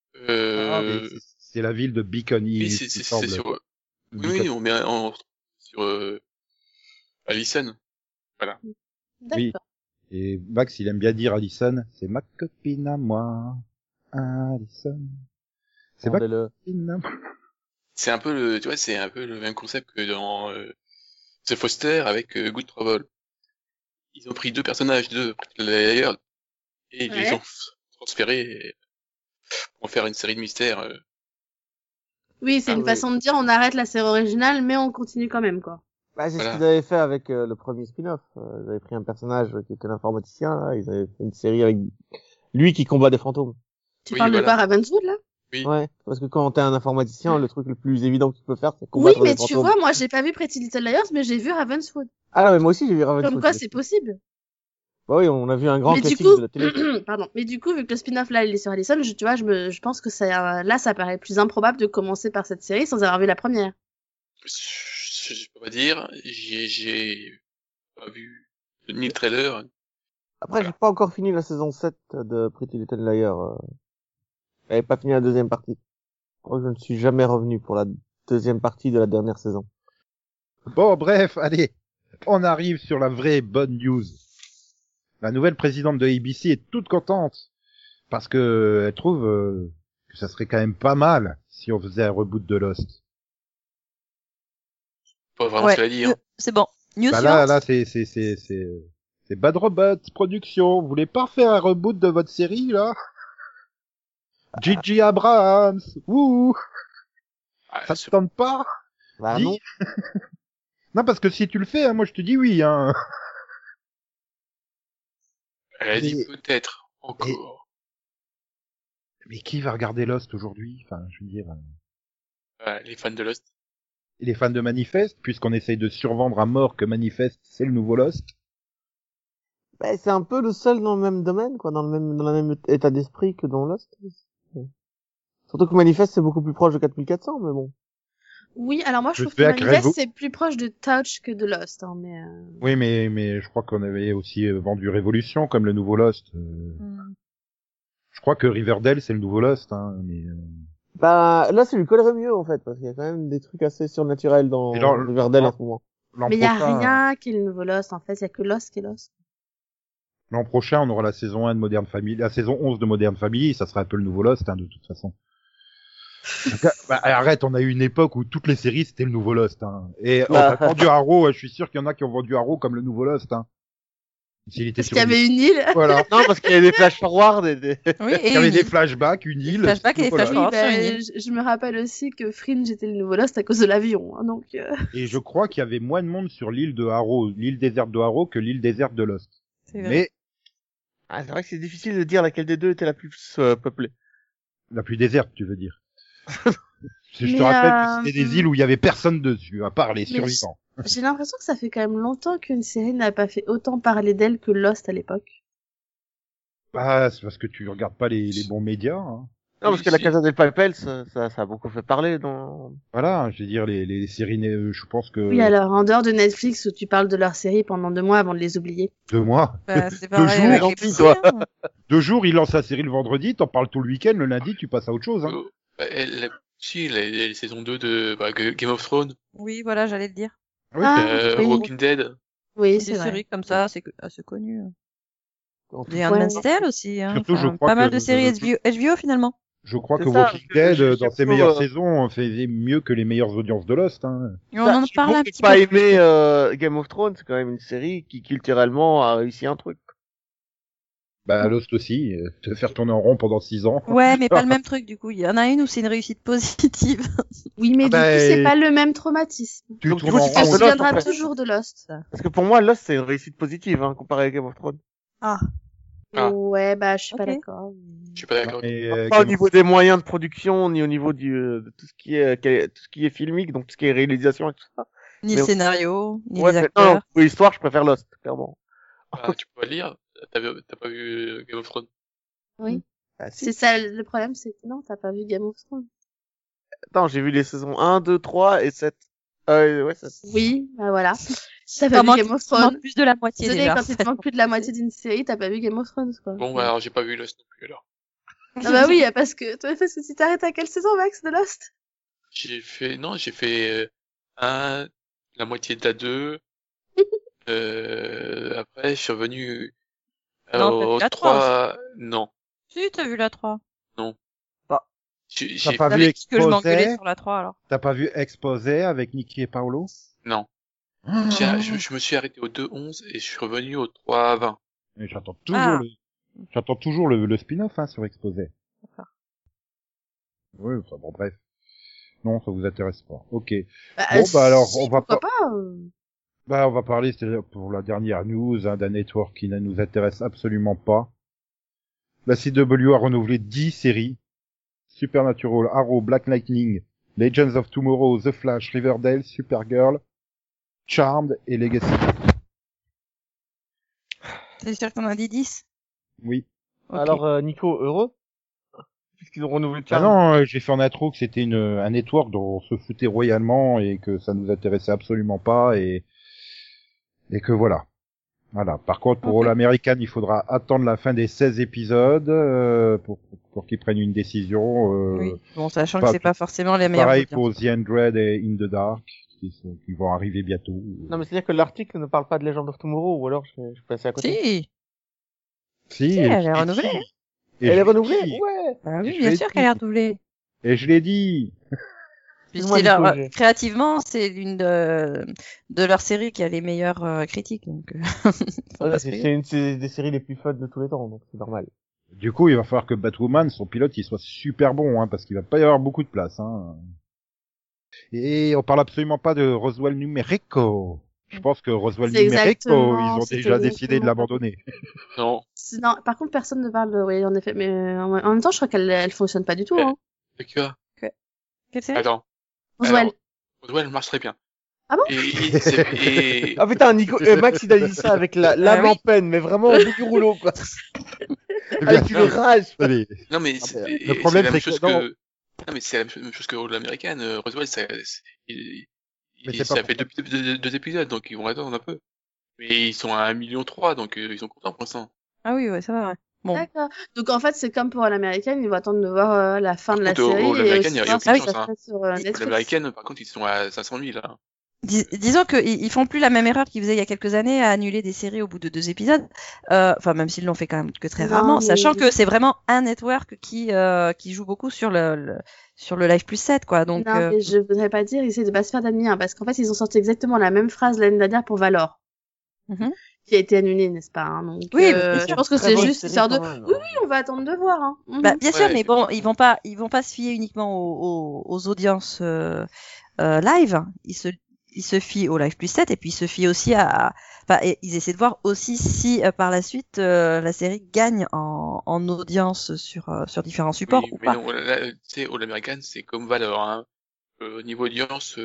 S1: Ah, mais c'est la ville de Beacon Hill,
S2: oui,
S1: il
S2: c'est
S1: semble.
S2: sur, oui,
S1: Beacon-
S2: oui, on met sur, Allison. Voilà.
S1: Oui.
S4: D'accord.
S1: Et Max, il aime bien dire Allison, c'est ma copine à moi. Allison. C'est ma
S3: Rendez-le.
S1: copine à moi.
S2: C'est un peu tu vois, c'est un peu le même concept que dans, The Foster avec, Good Trouble. Ils ont pris deux personnages de d'ailleurs, et ils les
S4: Ouais.
S2: ont transférés pour en faire une série de mystères,
S4: Oui, c'est
S3: Ah
S4: une
S3: oui.
S4: façon de dire on arrête la série originale, mais on continue quand même, quoi.
S3: Bah, c'est
S2: Voilà.
S3: ce qu'ils avaient fait avec le premier spin-off. Ils avaient pris un personnage qui était l'informaticien, là. Ils avaient fait une série avec lui qui combat des fantômes.
S4: Tu
S2: Oui,
S4: parles de
S2: voilà.
S4: quoi, Ravenswood, là?
S2: Oui.
S3: Ouais. Parce que quand t'es un informaticien, le truc le plus évident que tu peux faire, c'est
S4: Oui,
S3: combattre
S4: mais
S3: des
S4: tu
S3: fantômes.
S4: vois, moi, j'ai pas vu Pretty Little Liars, mais j'ai vu Ravenswood.
S3: Ah non, mais moi aussi j'ai vu Ravenswood.
S4: Comme quoi, c'est possible.
S3: Bah oui, on a vu un grand
S4: Mais du
S3: classique
S4: coup,
S3: de la télé.
S4: pardon. Mais du coup, vu que le spin-off, là, il est sur Allison, tu vois, je pense que là, ça paraît plus improbable de commencer par cette série sans avoir vu la première.
S2: Je peux pas dire, j'ai pas vu ni le trailer.
S3: Après, j'ai pas encore fini la saison 7 de Pretty Little Liars. J'avais pas fini la deuxième partie. Je crois que je ne suis jamais revenu pour la deuxième partie de la dernière saison.
S1: Bon, bref, allez. On arrive sur la vraie bonne news. La nouvelle présidente de ABC est toute contente. Parce que elle trouve que ça serait quand même pas mal si on faisait un reboot de Lost.
S2: Pas vraiment
S5: Ouais,
S2: ce qu'elle a dit, hein.
S5: c'est bon. News
S1: Bah
S5: suivante.
S1: là, c'est Bad Robot Productions. Vous voulez pas faire un reboot de votre série, là? Gigi Abrams. Wouh!
S2: Ah,
S1: Ça te tente pas?
S3: Bah
S1: Dis.
S3: non.
S1: Non, parce que si tu le fais, hein, moi je te dis oui, hein.
S2: elle a dit
S1: Mais-
S2: peut-être encore.
S1: Mais qui va regarder Lost aujourd'hui? Enfin, je veux dire,
S2: Les fans de Lost.
S1: les fans de Manifest, puisqu'on essaye de survendre à mort que Manifest, c'est le nouveau Lost.
S3: Bah, c'est un peu le seul dans le même domaine, quoi, dans le même état d'esprit que dans Lost. Surtout que Manifest, c'est beaucoup plus proche de 4400, mais bon.
S4: Oui, alors moi, je
S1: Je
S4: trouve
S1: fais
S4: que
S1: avec
S4: Manifest,
S1: Revo.
S4: c'est plus proche de Touch que de Lost, hein, mais
S1: Oui, mais je crois qu'on avait aussi vendu Révolution comme le nouveau Lost.
S5: Hmm.
S1: Je crois que Riverdale, c'est le nouveau Lost, hein, mais
S3: Bah, là, ça lui collerait mieux, en fait, parce qu'il y a quand même des trucs assez surnaturels dans
S1: Et là,
S3: Riverdale en ce moment.
S1: l'an
S4: mais il y a
S1: prochain,
S4: rien qui est le nouveau Lost, en fait, il y a que Lost qui est Lost.
S1: l'an prochain, on aura la saison 1 de Modern Family, la saison 11 de Modern Family, ça sera un peu le nouveau Lost, hein, de toute façon. Bah, arrête, on a eu une époque où toutes les séries c'était le nouveau Lost, hein. Et on
S3: Bah.
S1: a vendu Arrow, je suis sûr qu'il y en a qui ont vendu Arrow comme le nouveau Lost, hein. S'il était
S4: Parce
S1: sur
S4: qu'il y avait une île.
S1: Voilà.
S3: Non, parce qu'il y a des flash forward et des...
S5: Oui,
S1: Il
S5: et
S1: y avait
S5: une
S1: des
S5: île.
S1: flashbacks, une île.
S5: Flashbacks et des
S1: voilà.
S5: flashbacks.
S4: Oui,
S5: sur une
S4: bah,
S5: île.
S4: je me rappelle aussi que Fringe était le nouveau Lost à cause de l'avion, hein, donc.
S1: Et je crois qu'il y avait moins de monde sur l'île de Arrow, l'île déserte de Arrow que l'île déserte de Lost.
S5: C'est vrai.
S1: Mais
S3: Ah, c'est vrai que c'est difficile de dire laquelle des deux était la plus peuplée.
S1: la plus déserte, tu veux dire. Je te
S4: Mais,
S1: rappelle que c'était des îles où il y avait personne dessus, à part les
S4: Mais
S1: survivants.
S4: J'ai l'impression que ça fait quand même longtemps qu'une série n'a pas fait autant parler d'elle que Lost à l'époque.
S1: Bah, c'est parce que tu regardes pas les bons médias, hein.
S3: Non, parce
S2: Oui,
S3: que la
S2: si.
S3: Casa del Papel, ça a beaucoup fait parler dans...
S1: Voilà, je veux dire, les séries, je pense que
S4: Oui, alors, en dehors de Netflix où tu parles de leur série pendant 2 mois avant de les oublier.
S1: 2 mois.
S5: Bah, c'est pareil
S1: jours,
S5: avec
S3: gentil,
S5: les
S3: toi.
S5: petits, hein.
S1: 2 jours, il lance sa série le vendredi, t'en parles tout le week-end, le lundi, tu passes à autre chose, hein.
S2: Bah, si, la saison 2 de Game of Thrones,
S5: Oui, voilà, j'allais le dire.
S1: Oui,
S4: Ah, oui.
S2: Walking Dead.
S4: Oui,
S5: C'est
S4: c'est
S5: des
S4: vrai.
S5: séries comme ça, assez connues.
S3: En tout
S5: Des
S3: cas,
S5: Handmaid's Tale aussi, hein.
S1: Surtout, je
S5: Enfin,
S1: crois
S5: pas mal
S1: que-
S5: de séries HBO finalement.
S1: Je crois
S3: C'est
S1: que
S3: ça,
S1: Walking
S3: parce que
S1: Dead,
S3: j'ai
S1: dans ses
S3: toujours,
S1: meilleures saisons, faisait mieux que les meilleures audiences de Lost, hein.
S5: Et on en
S3: j'ai
S5: parle
S3: beau
S5: un
S3: ne
S5: petit
S3: pas
S5: peu.
S3: aimer Game of Thrones, c'est quand même une série qui culturellement a réussi un truc.
S1: Bah, Lost aussi, te faire tourner en rond pendant 6 ans.
S5: Ouais, mais pas le même truc du coup. Il y en a une où c'est une réussite positive.
S4: Oui, mais
S1: Ah
S4: du
S1: bah,
S4: coup, c'est pas le même traumatisme.
S1: Tu
S3: Donc,
S1: tournes
S3: du coup,
S1: en
S3: tu
S4: Tu
S3: Ah,
S4: te
S1: rond.
S3: de Lost,
S4: souviendras
S3: en fait.
S4: toujours de Lost.
S3: Parce que pour moi, Lost, c'est une réussite positive, hein, comparé à Game of Thrones.
S5: Ah,
S2: Ah.
S4: Ouais, bah, je suis pas
S5: Ok.
S4: d'accord.
S2: Je suis pas d'accord.
S1: Et,
S3: Pas au
S1: Game of-
S3: niveau des moyens de production, ni au niveau de tout ce qui est filmique, donc tout ce qui est réalisation et tout ça.
S5: ni
S3: Mais-
S5: le scénario, ni
S3: Ouais,
S5: les
S3: mais non,
S5: acteurs.
S3: pour l'histoire, je préfère Lost, clairement.
S2: Ah, tu peux pas le lire. T'as pas vu Game of Thrones.
S4: Oui.
S3: Ah,
S4: C'est ça, le problème, c'est que non, t'as pas vu Game of Thrones.
S3: Attends, j'ai vu les saisons 1, 2, 3 et 7. Ouais, 7.
S4: Oui, bah voilà. T'as pas
S5: T'en
S4: vu
S5: manques-
S4: Game of
S5: il manque
S4: Thrones.
S5: plus de la moitié
S4: Désolé,
S5: déjà.
S4: quand il te manque plus de la moitié d'une série, t'as pas vu Game of Thrones, quoi.
S2: Bon, bah, alors j'ai pas vu Lost non plus, alors.
S4: Ah bah oui, parce que tu t'arrêtes à quelle saison, Max, de Lost?
S2: J'ai fait la moitié de la 2. Après, je suis revenu
S5: Non, t'as vu
S2: au
S5: la 3 aussi.
S2: 3. Non,
S5: Si, t'as vu la 3.
S2: non.
S3: Bah,
S2: J'ai
S1: T'as pas
S5: Vous
S1: vu
S5: avez dit que je m'engueulais
S1: Exposé?
S5: sur la 3 alors.
S1: T'as pas vu Exposé avec Nicky et Paolo?
S2: non. Je me suis arrêté au 2-11 et je suis revenu au 3-20.
S1: Et
S5: Ah.
S1: j'attends toujours le spin-off, hein, sur Exposé.
S5: D'accord.
S1: Oui, enfin bon, bref. Non, ça vous intéresse pas. Ok.
S4: Bah,
S1: Bon, bah alors,
S4: si,
S1: on va
S4: pourquoi
S1: pas,
S4: pas
S1: on va parler, c'est pour la dernière news, hein, d'un network qui ne nous intéresse absolument pas. La CW a renouvelé 10 séries. Supernatural, Arrow, Black Lightning, Legends of Tomorrow, The Flash, Riverdale, Supergirl, Charmed et Legacy.
S5: T'es sûr qu'on a dit 10?
S1: Oui.
S5: Ok.
S3: alors, Nico, heureux? Puisqu'ils ont renouvelé le
S1: Ah
S3: charme.
S1: non, j'ai fait en intro que c'était un network dont on se foutait royalement et que ça nous intéressait absolument pas et que voilà. Voilà. Par contre, pour
S5: Ok.
S1: All American, il faudra attendre la fin des 16 épisodes pour qu'ils prennent une décision.
S5: Oui. Bon, sachant que
S1: pas-
S5: c'est pas forcément les meilleures
S1: Pareil
S5: audiences.
S1: pour The Android et In the Dark, qui vont arriver bientôt.
S3: Non, mais c'est-à-dire que l'article ne parle pas de Legend of Tomorrow, ou alors je passais à côté.
S5: Si.
S1: Si,
S5: elle est
S1: je l'ai
S5: renouvelée.
S1: dit. Et
S3: Elle
S1: je
S3: est
S1: l'ai
S3: renouvelée?
S1: dit.
S3: Ouais!
S5: Bah
S1: Et
S5: oui,
S1: je
S5: bien
S1: l'ai
S5: sûr qu'elle est
S1: dit.
S5: renouvelée.
S1: Et je l'ai dit.
S5: Puis
S3: Excuse-moi,
S5: c'est leur,
S3: Nico,
S5: créativement, c'est l'une de leurs séries qui a les meilleures critiques, donc faut
S3: Voilà,
S5: pas se payer.
S3: c'est une des séries les plus fun de tous les temps, donc c'est normal.
S1: Du coup, il va falloir que Batwoman, son pilote, il soit super bon, hein, parce qu'il va pas y avoir beaucoup de place. Hein. Et on parle absolument pas de Roswell Numerico. Je pense que Roswell
S4: C'est
S1: Numerico, ils
S4: exactement,
S1: ont
S4: c'était
S1: déjà décidé de
S4: exactement
S1: l'abandonner.
S2: Non.
S4: Non, par contre, personne ne parle de, oui, en effet, mais en même temps, je crois elle fonctionne pas du tout, hein.
S2: C'est quoi?
S5: Quelle série?
S2: Attends.
S4: Roswell.
S2: Alors, Roswell elle marche très bien.
S4: Ah bon?
S2: Et
S3: Ah putain, Nico, Max il a dit ça avec l'âme
S5: oui.
S3: en peine, mais vraiment au bout du rouleau, quoi. Avec une
S2: non,
S3: rage.
S1: Allez.
S2: non mais
S1: Ah,
S2: c'est
S1: ben, le
S2: c'est
S1: problème,
S2: la même
S1: c'est que
S2: chose
S1: non.
S2: que non mais c'est la même chose que All American. Roswell
S1: Mais c'est
S2: ça
S1: pas
S2: fait
S1: pour
S2: deux épisodes donc ils vont attendre un peu. Mais ils sont à 1,3 million donc ils sont contents pour l'instant.
S5: Ah oui, ouais, ça va, ouais. Bon.
S4: D'accord. Donc, en fait, c'est comme pour l'américaine, ils vont attendre de voir la fin
S2: Par
S4: de la
S2: contre,
S4: série
S2: All
S4: et
S2: American,
S4: aussi
S2: il y a
S4: voir
S2: aucune
S4: si
S2: chance.
S4: ça
S2: Hein.
S4: se fait sur
S2: All
S4: Netflix.
S2: American, par contre, ils sont à 500 000 là.
S5: Disons qu'ils font plus la même erreur qu'ils faisaient il y a quelques années à annuler des séries au bout de 2 épisodes. Enfin, même s'ils l'ont fait quand même que très
S4: Non,
S5: rarement,
S4: mais-
S5: sachant que c'est vraiment un network qui joue beaucoup sur sur le Live plus 7, quoi. Donc,
S4: Non, mais je voudrais pas dire, essayer de pas se faire d'admire, parce qu'en fait, ils ont sorti exactement la même phrase l'année dernière pour Valor,
S5: mhm.
S4: qui a été annulée, n'est-ce pas, hein. Donc,
S5: Oui, bien
S4: je
S5: sûr.
S4: pense que
S3: Très
S4: c'est
S3: bonne
S4: juste
S3: série,
S4: histoire de,
S3: quand même.
S4: oui, on va attendre de voir, hein. Mhm.
S5: Bah, bien sûr,
S2: Ouais,
S5: mais bon, ils vont pas se fier uniquement aux audiences live. Ils se fient au Live plus 7 et puis ils se fient aussi enfin, ils essaient de voir aussi si par la suite la série gagne en audience sur différents supports
S2: oui,
S5: ou
S2: mais
S5: pas.
S2: non, là, tu sais, All American, c'est comme Valor. Hein. Au niveau audience,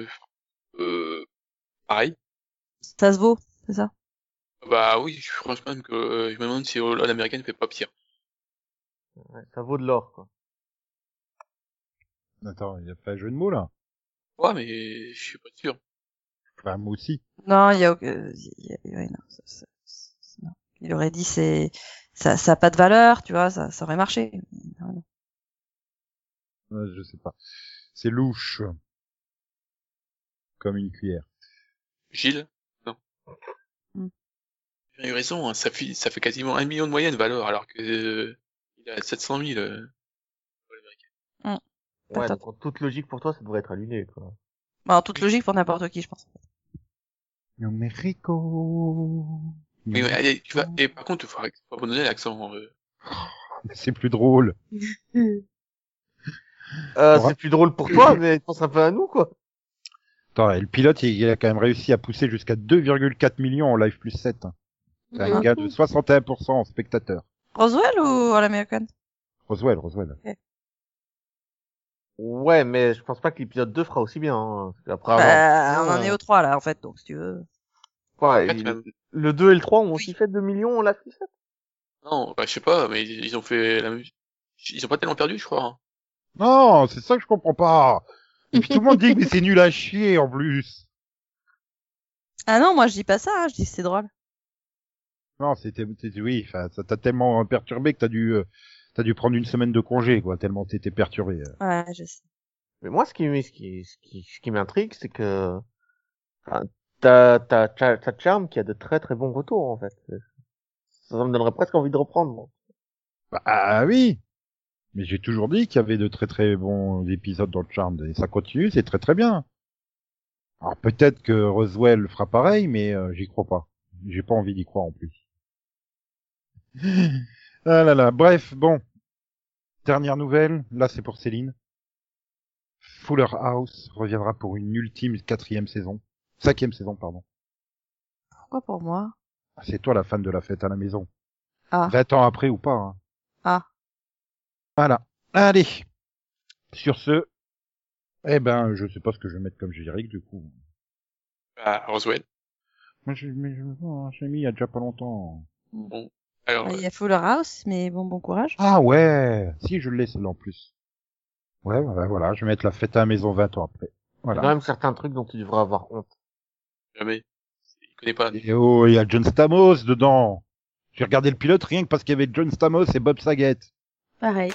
S2: pareil.
S5: Ça se vaut, c'est ça?
S2: Bah oui, je pense même que je me demande si All American fait pas pire.
S3: Ouais, ça vaut de l'or, quoi.
S1: Attends, il y a pas un jeu de mots là.
S2: Ouais, mais je suis pas sûr.
S1: Enfin, moi aussi.
S5: Non, il y a, ouais, non, non. Il aurait dit ça a pas de valeur, tu vois, ça aurait marché. Non, non.
S1: Je sais pas. C'est louche. Comme une cuillère.
S2: Gilles? Non.
S5: Hmm.
S2: J'ai eu raison, hein, ça fait quasiment 1 million de moyenne Valor, alors que il a 700 000. All American.
S3: Ouais,
S5: Attends.
S3: donc en toute logique pour toi, ça devrait être annulé, quoi.
S5: Bah, en toute logique pour n'importe qui, je pense.
S1: Numerico.
S2: Mais allez, tu vas. Et par contre, faut abandonner l'accent.
S1: C'est plus drôle.
S3: C'est plus drôle pour toi, mais pense un peu à nous, quoi.
S1: Attends, et le pilote, il a quand même réussi à pousser jusqu'à 2,4 millions en Live plus 7. C'est un
S4: Mhm.
S1: gain de 61% en spectateurs.
S5: Roswell ou All American?
S1: Roswell.
S3: Ouais, mais je pense pas que l'épisode 2 fera aussi bien, hein. Après
S5: Bah, on en est au 3 là, en fait, donc si tu veux.
S3: Ouais,
S2: En fait, même.
S3: le 2 et le 3 ont
S2: Oui.
S3: aussi fait 2 millions, on l'a fait 7.
S2: Non, bah je sais pas, mais ils ont fait la même. Ils ont pas tellement perdu, je crois. Hein.
S1: Non, c'est ça que je comprends pas. Et puis tout le monde dit que c'est nul à chier en plus.
S5: Ah non, moi je dis pas ça, hein, je dis que c'est drôle.
S1: Non, oui, enfin, ça t'a tellement perturbé que T'as dû prendre une semaine de congé, quoi, tellement t'étais perturbé.
S5: Ouais, je sais.
S3: Mais moi, ce qui m'intrigue, c'est que, enfin, t'as Charm qui a de très très bons retours, en fait. Ça me donnerait presque envie de reprendre, moi.
S1: Ah oui. Mais j'ai toujours dit qu'il y avait de très très bons épisodes dans Charmed, et ça continue, c'est très très bien. Alors peut-être que Roswell fera pareil, mais j'y crois pas. J'ai pas envie d'y croire en plus. Ah là là, bref, bon. Dernière nouvelle, là c'est pour Céline. Fuller House reviendra pour une ultime 5e saison, pardon.
S5: Pourquoi pour moi?
S1: Ah, c'est toi la fan de la fête à la maison.
S5: Ah.
S1: 20 ans après ou pas, hein.
S5: Ah.
S1: Voilà. Allez. Sur ce, eh ben, je sais pas ce que je vais mettre comme générique, du coup.
S2: Ah, Roswell.
S1: Moi, j'ai mis il y a déjà pas longtemps.
S2: Bon. Alors,
S5: Il y a Fuller House, mais bon courage.
S1: Ah ouais, si je l'ai celle-là en plus. Ouais, voilà, je vais mettre la fête à la maison 20 ans après.
S3: Il y a
S1: Voilà.
S3: quand même certains trucs dont tu devrais avoir honte.
S2: jamais. Il connaît pas.
S1: Et oh, il y a John Stamos dedans. J'ai regardé le pilote rien que parce qu'il y avait John Stamos et Bob Saget.
S4: Pareil.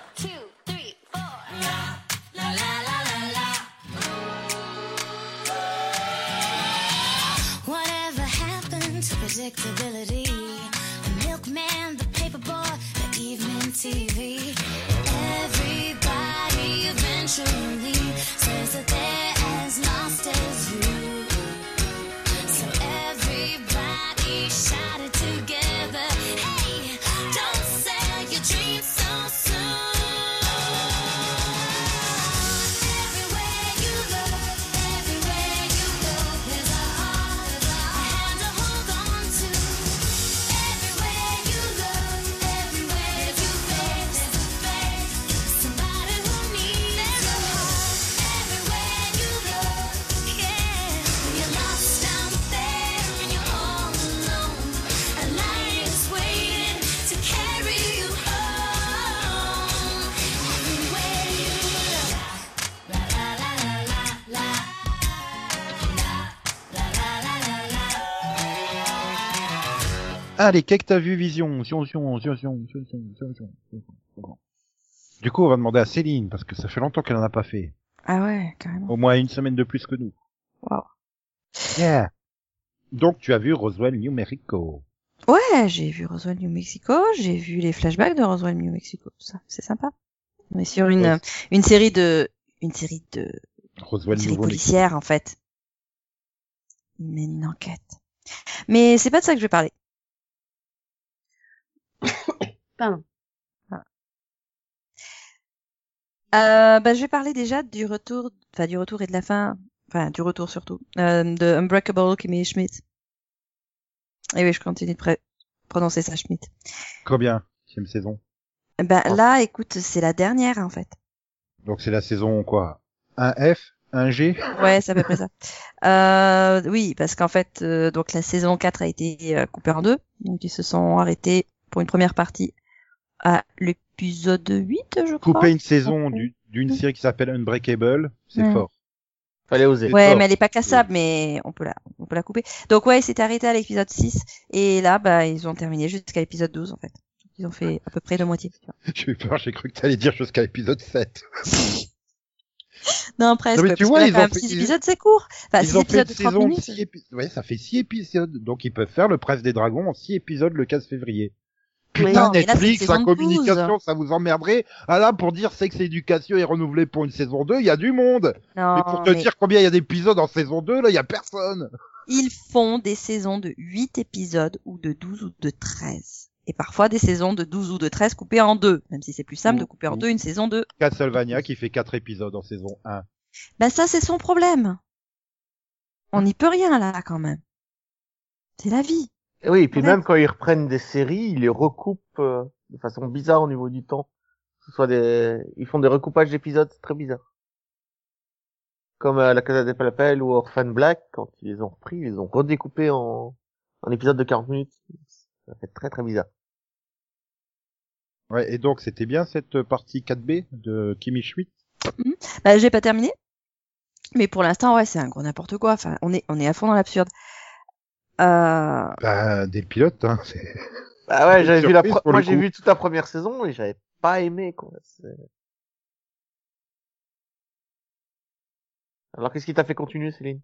S6: Whatever happened to predictability? The milkman, the paperboy, the evening TV. Everybody eventually says that they're as lost as you. So everybody shouted together, hey, don't sell your dreams so soon. Everywhere you go, there's a heart, a hand to hold on to. Everywhere you face, there's a face, somebody who needs a heart. Everywhere you go, yeah, you're lost out there and you're all alone. A light is waiting to carry you home. Everywhere you look, la la la la la la.
S1: Allez, qu'est-ce que t'as vu, Vision? Du coup, on va demander à Céline, parce que ça fait longtemps qu'elle en a pas fait.
S5: Ah ouais, carrément.
S1: Au moins une semaine de plus que nous.
S5: Wow.
S1: Yeah. Donc, tu as vu Roswell, New Mexico.
S5: Ouais, j'ai vu Roswell, New Mexico, j'ai vu les flashbacks de Roswell, New Mexico, tout ça, c'est sympa. On est sur
S1: Ouais.
S5: une série
S1: Roswell, Nouveau
S5: policière, en fait. Il mène une enquête. Mais c'est pas de ça que je vais parler.
S4: Pardon.
S5: Je vais parler déjà du retour et de la fin, du retour surtout, de Unbreakable Kimmy Schmidt. Et oui, je continue de prononcer ça, Schmidt.
S1: Combien? 6e saison.
S5: Là, écoute, c'est la dernière, en fait.
S1: Donc, c'est la saison, quoi? 1F? 1G?
S5: Ouais, c'est à peu près ça. Oui, parce qu'en fait, donc la saison 4 a été coupée en deux. Donc, ils se sont arrêtés pour une première partie à l'épisode 8, je crois.
S1: Couper une saison
S5: Ouais.
S1: d'une série qui s'appelle Unbreakable, c'est
S5: Mm.
S1: fort.
S3: Fallait oser.
S5: Ouais,
S1: fort.
S5: mais elle est pas cassable, mais on peut la couper. Donc ouais, ils s'étaient arrêtés à l'épisode 6, et là, ils ont terminé jusqu'à l'épisode 12, en fait. Ils ont fait à peu près de moitié. Tu vois.
S1: J'ai eu peur, j'ai cru que t'allais dire jusqu'à l'épisode 7.
S5: Non, presque,
S1: Non, mais tu
S5: parce
S1: vois,
S5: que là,
S1: ils
S5: quand
S1: ont
S5: même,
S1: fait-
S5: 6
S1: ils-
S5: épisodes, c'est court. Enfin, 6
S1: Ils ont fait
S5: épisodes
S1: une
S5: de 30
S1: saison de
S5: minutes.
S1: 6 épisodes. Ouais, ça fait 6 épisodes. Donc ils peuvent faire le Presse des Dragons en 6 épisodes le 15 février. Putain,
S5: Non, mais là, c'est une
S1: Netflix,
S5: saison
S1: la
S5: de
S1: communication,
S5: 12.
S1: ça vous emmerderait. Ah là, pour dire Sex Education est renouvelé pour une saison 2, il y a du monde.
S5: Non,
S1: mais pour te dire combien il y a d'épisodes en saison 2, là, il y a personne.
S5: ils font des saisons de 8 épisodes, ou de 12 ou de 13. Et parfois des saisons de 12 ou de 13 coupées en deux. Même si c'est plus simple de couper en deux une saison de...
S1: Castlevania qui fait 4 épisodes en saison 1.
S5: Ça, c'est son problème. On n'y peut rien, là, quand même. C'est la vie.
S3: Et oui, et puis
S5: Ouais.
S3: même quand ils reprennent des séries, ils les recoupent de façon bizarre au niveau du temps. Que ce soit ils font des recoupages d'épisodes, c'est très bizarre. Comme La Casa de Papel ou Orphan Black, quand ils les ont repris, ils les ont redécoupés en épisodes de 40 minutes. Ça fait très très bizarre.
S1: Ouais, et donc c'était bien cette partie 4B de Kimmy Schmidt.
S5: J'ai pas terminé. Mais pour l'instant, ouais, c'est un gros n'importe quoi. Enfin, on est à fond dans l'absurde.
S1: Bah, des pilotes, hein.
S3: Bah ouais,
S1: Une
S3: j'avais vu
S1: surprise pour
S3: moi
S1: le
S3: j'ai
S1: coup.
S3: vu toute la première saison et j'avais pas aimé, quoi. Alors, qu'est-ce qui t'a fait continuer, Céline?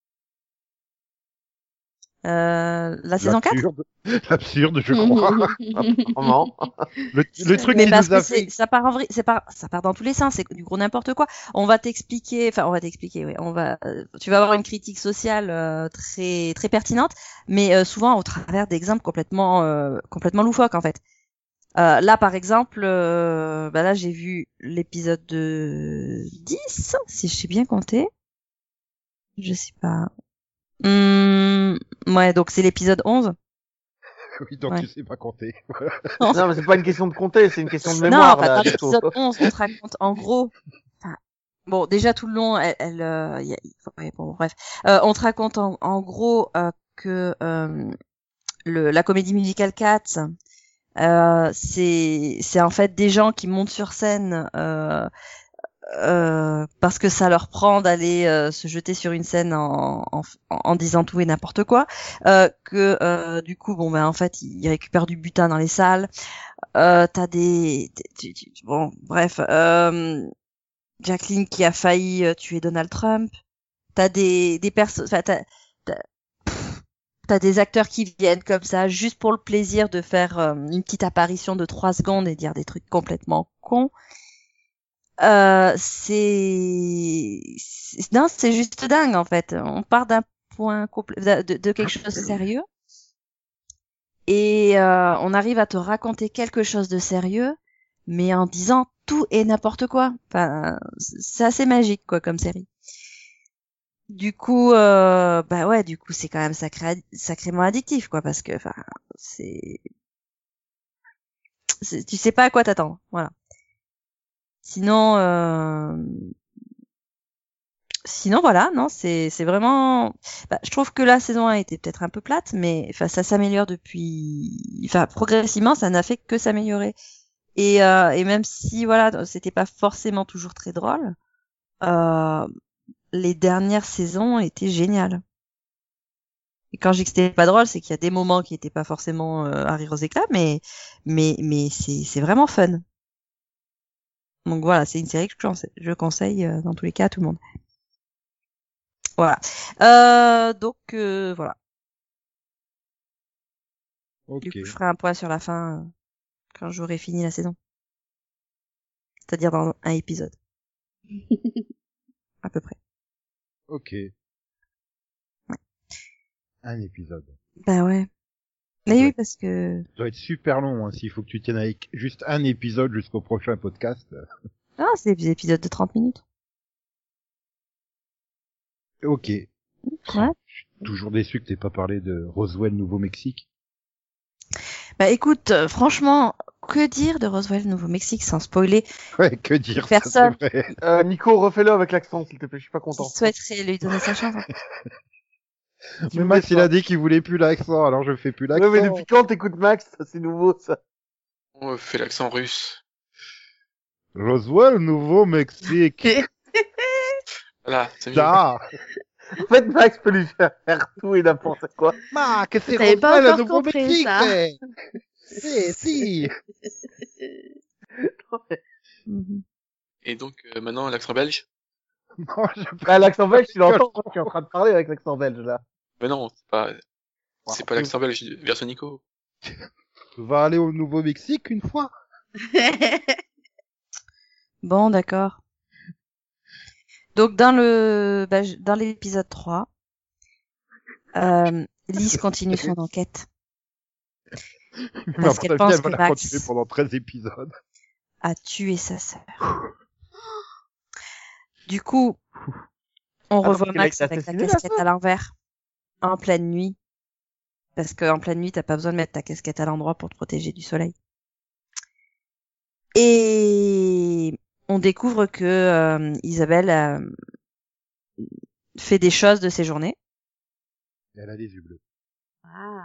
S5: La saison 4?
S1: L'absurde, je crois.
S3: Vraiment?
S1: Le truc
S5: Mais
S1: qui
S5: parce
S1: nous a
S5: que
S1: fait...
S5: ça part en vrai, ça part dans tous les sens, c'est du gros n'importe quoi. On va t'expliquer, oui, tu vas avoir une critique sociale très très pertinente, mais souvent au travers d'exemples complètement loufoques en fait. Là par exemple, là j'ai vu l'épisode de 10, si je sais bien compter. Je sais pas. Ouais, donc c'est l'épisode 11.
S1: Oui, donc
S5: Ouais.
S1: tu sais pas compter.
S3: Non, mais c'est pas une question de compter, c'est une question de
S5: Non,
S3: mémoire,
S5: enfin,
S3: là,
S5: dans
S3: Nico.
S5: l'épisode 11, on te raconte en gros. Enfin, bon, déjà tout le long, ouais, bon, bref, on te raconte en gros que la comédie musicale Cats, c'est en fait des gens qui montent sur scène parce que ça leur prend d'aller se jeter sur une scène en disant tout et n'importe quoi, du coup bon ben en fait ils récupèrent du butin dans les salles. T'as bon bref, Jacqueline qui a failli tuer Donald Trump. T'as des persos, enfin t'as des acteurs qui viennent comme ça juste pour le plaisir de faire une petite apparition de 3 secondes et dire des trucs complètement cons. Non, c'est juste dingue en fait. On part d'un point de quelque chose de sérieux et on arrive à te raconter quelque chose de sérieux, mais en disant tout et n'importe quoi. Enfin, c'est assez magique quoi comme série. Du coup, du coup c'est quand même sacrément addictif quoi parce que enfin tu sais pas à quoi t'attendre. Voilà. Sinon voilà, non, c'est vraiment je trouve que la saison 1 était peut-être un peu plate, mais enfin ça s'améliore progressivement, ça n'a fait que s'améliorer. Et même si voilà, c'était pas forcément toujours très drôle, euh, les dernières saisons étaient géniales. Et quand je dis que c'était pas drôle, c'est qu'il y a des moments qui étaient pas forcément à rire aux éclats, mais c'est vraiment fun. Donc voilà, c'est une série que je conseille dans tous les cas à tout le monde. Voilà. Voilà.
S1: Ok.
S5: Du coup, je ferai un point sur la fin quand j'aurai fini la saison. C'est-à-dire dans un épisode. À peu près.
S1: Ok. Un épisode.
S5: Bah ouais. Mais
S1: Ouais.
S5: oui, parce que...
S1: Ça doit être super long, hein, s'il faut que tu tiennes avec juste un épisode jusqu'au prochain podcast.
S5: Ah, c'est des épisodes de 30 minutes.
S1: Ok.
S5: Ouais.
S1: Je suis toujours déçu que t'aies pas parlé de Roswell, Nouveau-Mexique.
S5: Bah écoute, franchement, que dire de Roswell, Nouveau-Mexique, sans spoiler
S1: Ouais, que dire,
S5: Personne.
S1: ça c'est vrai.
S3: Nico, refais-le avec l'accent, s'il te plaît, je suis pas
S5: qui
S3: content.
S5: souhaiterait lui donner sa chance.
S1: Mais Max, il a dit qu'il voulait plus l'accent, alors je fais plus
S3: Ouais,
S1: l'accent.
S3: mais depuis quand t'écoutes Max? Ça, c'est nouveau, ça.
S2: On fait l'accent russe.
S1: Roswell, Nouveau-Mexique.
S2: Voilà, c'est mieux.
S1: Ça.
S3: En fait, Max peut lui faire tout et n'importe quoi.
S1: Que c'est
S4: T'avais pas
S1: Roswell,
S4: encore compris,
S1: Nouveau-Mexique,
S4: ça.
S1: mais. Si.
S5: Mhm.
S2: Et donc, maintenant, l'accent belge?
S1: Non, je
S3: Bah, l'accent belge, tu l'entends, je suis en train de parler avec l'accent belge, là.
S2: Mais non, c'est pas l'accent belge, version Nico.
S1: va aller au Nouveau-Mexique une fois.
S5: Bon, d'accord. Donc dans l'épisode 3, Lise continue son enquête. Parce qu'elle pense
S1: elle
S5: que
S1: va la
S5: Max
S1: continuer pendant 13 épisodes.
S5: a tué sa sœur. Du coup, on revoit
S3: parce qu'il a
S5: Max
S3: été
S5: avec la
S3: assassiné, la
S5: casquette
S3: sœur
S5: à l'envers, en pleine nuit. Parce qu'en pleine nuit, t'as pas besoin de mettre ta casquette à l'endroit pour te protéger du soleil. Et on découvre que Isabelle fait des choses de ses journées.
S1: Elle a les yeux bleus.
S4: Ah.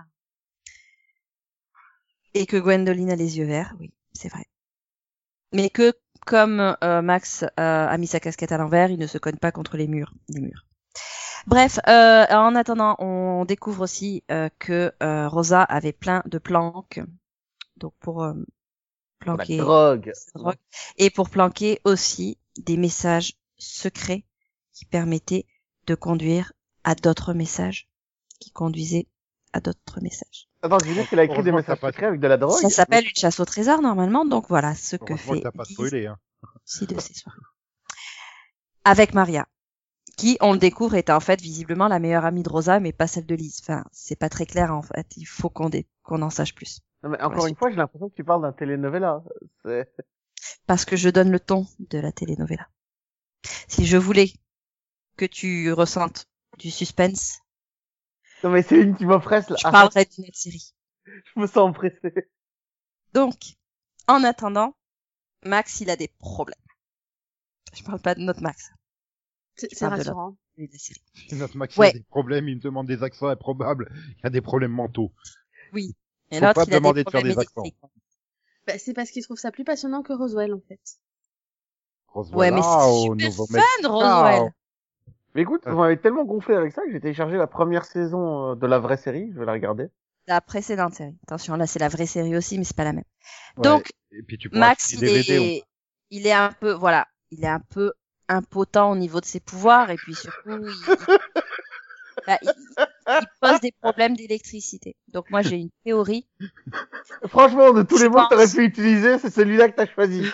S5: Et que Gwendoline a les yeux verts, oui, c'est vrai. Mais que, comme Max a mis sa casquette à l'envers, il ne se cogne pas contre les murs. Bref, en attendant, on découvre aussi que Rosa avait plein de planques, donc pour planquer
S3: La drogue.
S5: sa drogue, et pour planquer aussi des messages secrets qui permettaient de conduire à d'autres messages, qui conduisaient à d'autres messages.
S3: Attends, je veux dire qu'il a écrit des
S1: Heureusement que
S3: messages
S1: t'as pas-
S3: secrets avec de la drogue.
S5: Ça s'appelle une chasse au trésor normalement, donc voilà ce que
S1: Heureusement
S5: fait
S1: que t'as pas
S5: Liz
S1: spoilé, hein.
S5: aussi de ces soirées. Avec Maria, qui, on le découvre, est en fait visiblement la meilleure amie de Rosa, mais pas celle de Liz. Enfin, c'est pas très clair en fait, il faut qu'on en sache plus.
S3: Non, mais encore une fois, j'ai l'impression que tu parles d'un telenovela. C'est...
S5: Parce que je donne le ton de la telenovela. Si je voulais que tu ressentes du suspense,
S3: Non, mais c'est une qui m'oppresse, là.
S5: je parlerais d'une autre série.
S3: Je me sens pressé.
S5: Donc, en attendant, Max, il a des problèmes. Je parle pas de notre Max,
S4: C'est
S5: parle de
S4: rassurant.
S5: mais des séries.
S1: Si notre Max
S5: Ouais.
S1: a des problèmes, il me demande des accents improbables. Il a des problèmes mentaux.
S5: Oui. Et
S1: Faut
S5: l'autre,
S1: pas
S5: il a
S1: demander
S5: des
S1: de faire
S5: problèmes
S1: des accents.
S5: électriques.
S4: Bah, c'est parce qu'il trouve ça plus passionnant que Roswell, en fait.
S5: Ouais, mais c'est
S1: au
S5: super
S1: Nouveau
S5: fun,
S1: Mexico.
S5: Roswell.
S3: Mais écoute,
S1: Ah.
S3: vous m'avez tellement gonflé avec ça que j'ai téléchargé la première saison de la vraie série. Je vais la regarder.
S5: La précédente série. Attention, là, c'est la vraie série aussi, mais c'est pas la même.
S1: Ouais.
S5: Donc,
S1: Et puis tu pourras
S5: Max,
S1: acheter des DVD,
S5: il est un peu, voilà, il est un peu impotent au niveau de ses pouvoirs, et puis surtout, bah, il pose des problèmes d'électricité. Donc moi, j'ai une théorie.
S3: Franchement, de tous
S5: Je
S3: les mots que t'aurais
S5: pense.
S3: pu utiliser, c'est celui-là que t'as choisi.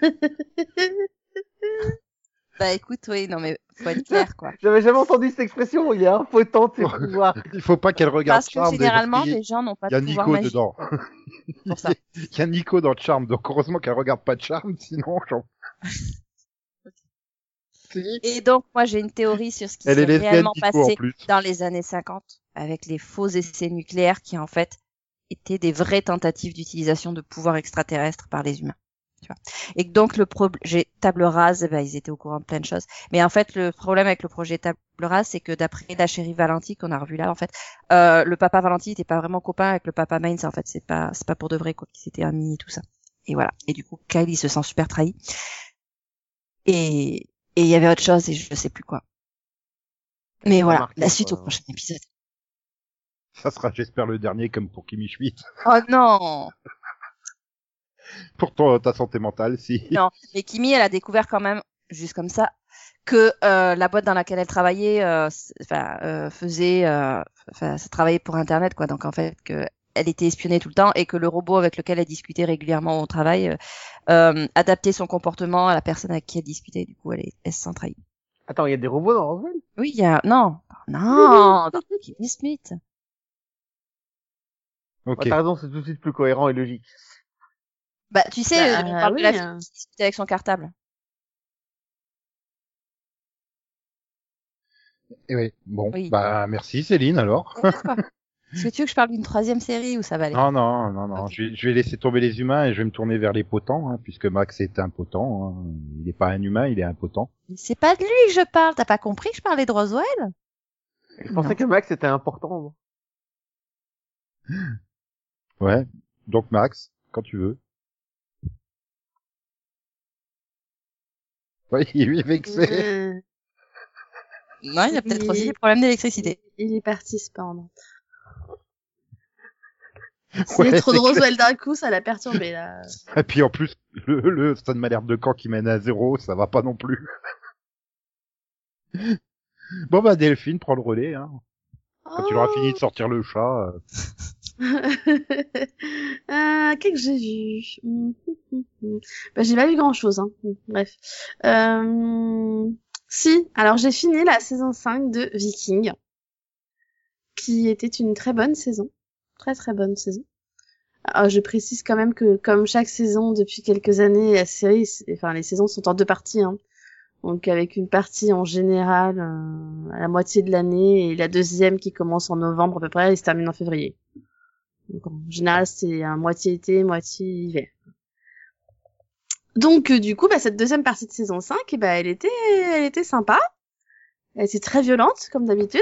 S5: Bah écoute, oui, non mais faut être clair, quoi.
S3: J'avais jamais entendu cette expression. Il est impotent de ses pouvoirs.
S1: Il faut pas qu'elle regarde
S5: Parce que
S1: Charmed.
S5: généralement,
S1: parce qu'il
S5: les gens n'ont pas
S1: y a
S5: de pouvoir
S1: Nico
S5: magique
S1: dedans.
S5: pour ça.
S1: Il y a Nico dans le Charme, donc heureusement qu'elle regarde pas de Charme, sinon j'en... Si.
S5: Et donc, moi, j'ai une théorie sur ce qui
S1: Elle
S5: s'est
S1: est lesbienne,
S5: réellement
S1: Nico, en
S5: passé
S1: plus.
S5: dans les années 50 avec les faux essais nucléaires qui, en fait, étaient des vraies tentatives d'utilisation de pouvoirs extraterrestres par les humains. Tu vois. Et que donc, j'ai table rase, bah, ils étaient au courant de plein de choses. Mais en fait, le problème avec le projet table rase, c'est que d'après la chérie Valenti qu'on a revu là, en fait, le papa Valenti était pas vraiment copain avec le papa Mainz, en fait. C'est pas pour de vrai, quoi. C'était amis et tout ça. Et voilà. Et du coup, Kyle, il se sent super trahi. Et il y avait autre chose et je sais plus quoi. Mais voilà,
S3: marqué,
S5: la suite
S3: quoi.
S5: au prochain épisode.
S1: Ça sera, j'espère, le dernier comme pour Kimi Schmidt.
S5: Oh non!
S1: Pour ta santé mentale, si.
S5: Non, mais Kimi, elle a découvert quand même, juste comme ça, que la boîte dans laquelle elle travaillait, ça travaillait pour Internet, quoi. Donc en fait, que elle était espionnée tout le temps et que le robot avec lequel elle discutait régulièrement au travail adaptait son comportement à la personne avec qui elle discutait. Du coup, elle se sent trahie.
S3: Attends, il y a des robots dans Roswell?
S5: Oui, il y a non, dans Kimi Smith.
S1: Ok.
S3: Ouais, t'as raison, c'est tout de suite plus cohérent et logique.
S5: Bah, tu sais,
S4: Bah,
S5: on parle
S4: oui,
S5: de la fille qui discute avec son cartable.
S1: Et oui. Bon.
S5: Oui.
S1: Bah, merci Céline, alors.
S5: Est-ce que tu veux que je parle d'une troisième série ou ça va aller?
S1: Non.
S5: Ok.
S1: Je vais laisser tomber les humains et je vais me tourner vers les potents, hein, puisque Max est impotent. Hein. Il n'est pas un humain, il est impotent.
S5: Mais c'est pas de lui que je parle. T'as pas compris que je parlais de Roswell?
S3: Je pensais que Max était important. Moi.
S1: Ouais. Donc Max, quand tu veux. Oui, il est vexé.
S5: Non, il a peut-être
S4: Oui.
S5: aussi des problèmes d'électricité.
S4: Il est parti se pendre.
S1: Ouais,
S4: S'il y a trop de
S1: c'est clair.
S4: Roswell d'un coup, ça l'a perturbé, là.
S1: Et puis en plus, le stade Malherbe de Caen qui mène à 0, ça va pas non plus. Bon bah Delphine prend le relais, hein. Quand tu auras fini de sortir le chat.
S4: Qu'est-ce que j'ai vu? Bah, j'ai pas vu grand chose, hein. Bref. Si, alors j'ai fini la saison 5 de Viking, qui était une très bonne saison. Très très bonne saison. Alors, je précise quand même que, comme chaque saison depuis quelques années, la série, les saisons sont en 2 parties, hein. Donc avec une partie en général à la moitié de l'année et la deuxième qui commence en novembre à peu près et se termine en février. Donc en général c'est un moitié été, moitié hiver. Donc du coup cette deuxième partie de saison 5 elle était sympa. Elle était très violente comme d'habitude.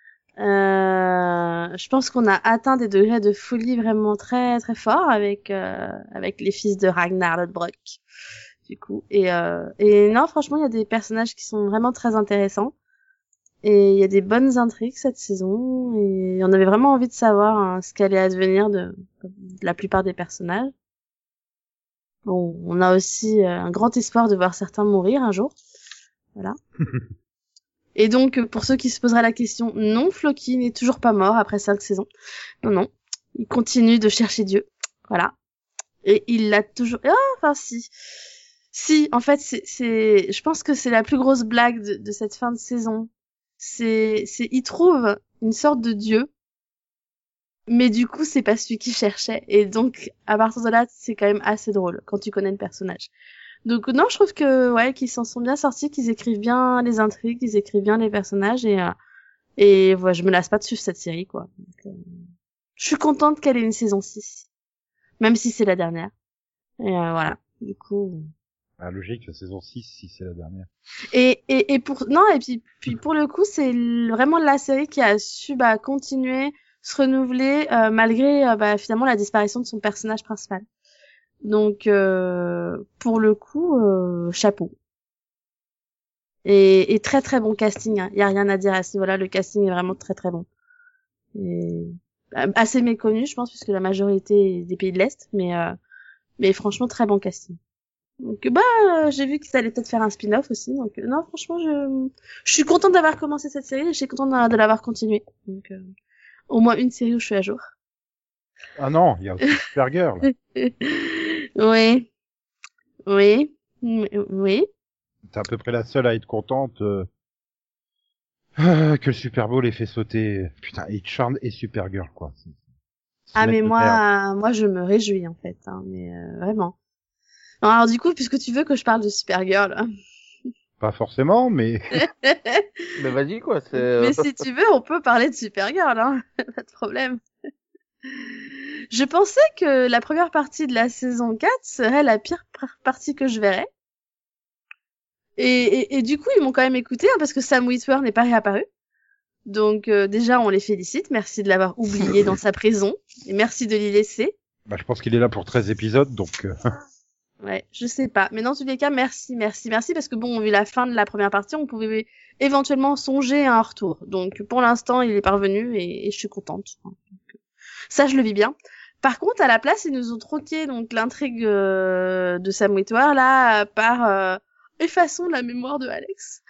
S4: Je pense qu'on a atteint des degrés de folie vraiment très très forts avec les fils de Ragnar Lodbrok. Du coup et non franchement il y a des personnages qui sont vraiment très intéressants et il y a des bonnes intrigues cette saison et on avait vraiment envie de savoir ce qu'allait advenir de la plupart des personnages Bon, on a aussi un grand espoir de voir certains mourir un jour. Voilà. Et donc, pour ceux qui se poseraient la question, non, Floki n'est toujours pas mort après 5 saisons. Non, non. Il continue de chercher Dieu. Voilà. Et il l'a toujours... Ah, enfin, si. Si, en fait, je pense que c'est la plus grosse blague de cette fin de saison. Il trouve une sorte de Dieu. Mais du coup, c'est pas celui qu'il cherchait. Et donc, à partir de là, c'est quand même assez drôle quand tu connais le personnage. Donc non, je trouve que ouais, qu'ils s'en sont bien sortis, qu'ils écrivent bien les intrigues, qu'ils écrivent bien les personnages et voilà, je me lasse pas de suivre cette série quoi. Donc, je suis contente qu'elle ait une saison 6, même si c'est la dernière. Et voilà, du coup.
S1: Ah, logique, la saison 6 si c'est la dernière.
S4: Et pour non et puis pour le coup, c'est vraiment la série qui a su continuer, se renouveler malgré finalement la disparition de son personnage principal. Donc, pour le coup, chapeau. Et très très bon casting. Hein. Y a rien à dire à ce niveau-là. Le casting est vraiment très très bon. Et assez méconnu, je pense, puisque la majorité est des pays de l'Est, mais franchement très bon casting. Donc j'ai vu qu'ils allaient peut-être faire un spin-off aussi. Donc non, franchement, je suis contente d'avoir commencé cette série et je suis contente de l'avoir continuée. Donc au moins une série où je suis à jour.
S1: Ah non, il y a aussi Supergirl.
S4: Oui. Oui.
S1: T'es à peu près la seule à être contente que le Super Bowl ait fait sauter. Putain, et Charm et Supergirl, quoi.
S4: Ah, mais
S1: Semaine de merde.
S4: moi, je me réjouis, en fait, hein, mais vraiment. Non, alors, du coup, puisque tu veux que je parle de Supergirl, hein,
S1: Pas forcément, mais
S3: Mais vas-y, quoi,
S4: mais si tu veux, on peut parler de Supergirl, hein, pas de problème. Je pensais que la première partie de la saison 4 serait la pire partie que je verrais. Et du coup, ils m'ont quand même écouté, hein, parce que Sam Witwer n'est pas réapparu. Donc déjà, on les félicite. Merci de l'avoir oublié dans sa prison. Et merci de l'y laisser.
S1: bah, je pense qu'il est là pour 13 épisodes, donc...
S4: Ouais, je sais pas. Mais dans tous les cas, merci. Parce que bon, vu la fin de la première partie, on pouvait éventuellement songer à un retour. Donc pour l'instant, il est parvenu et je suis contente. Donc, ça, je le vis bien. Par contre, à la place, ils nous ont troqué donc l'intrigue de Sam Witwer là par effaçons la mémoire de Alex.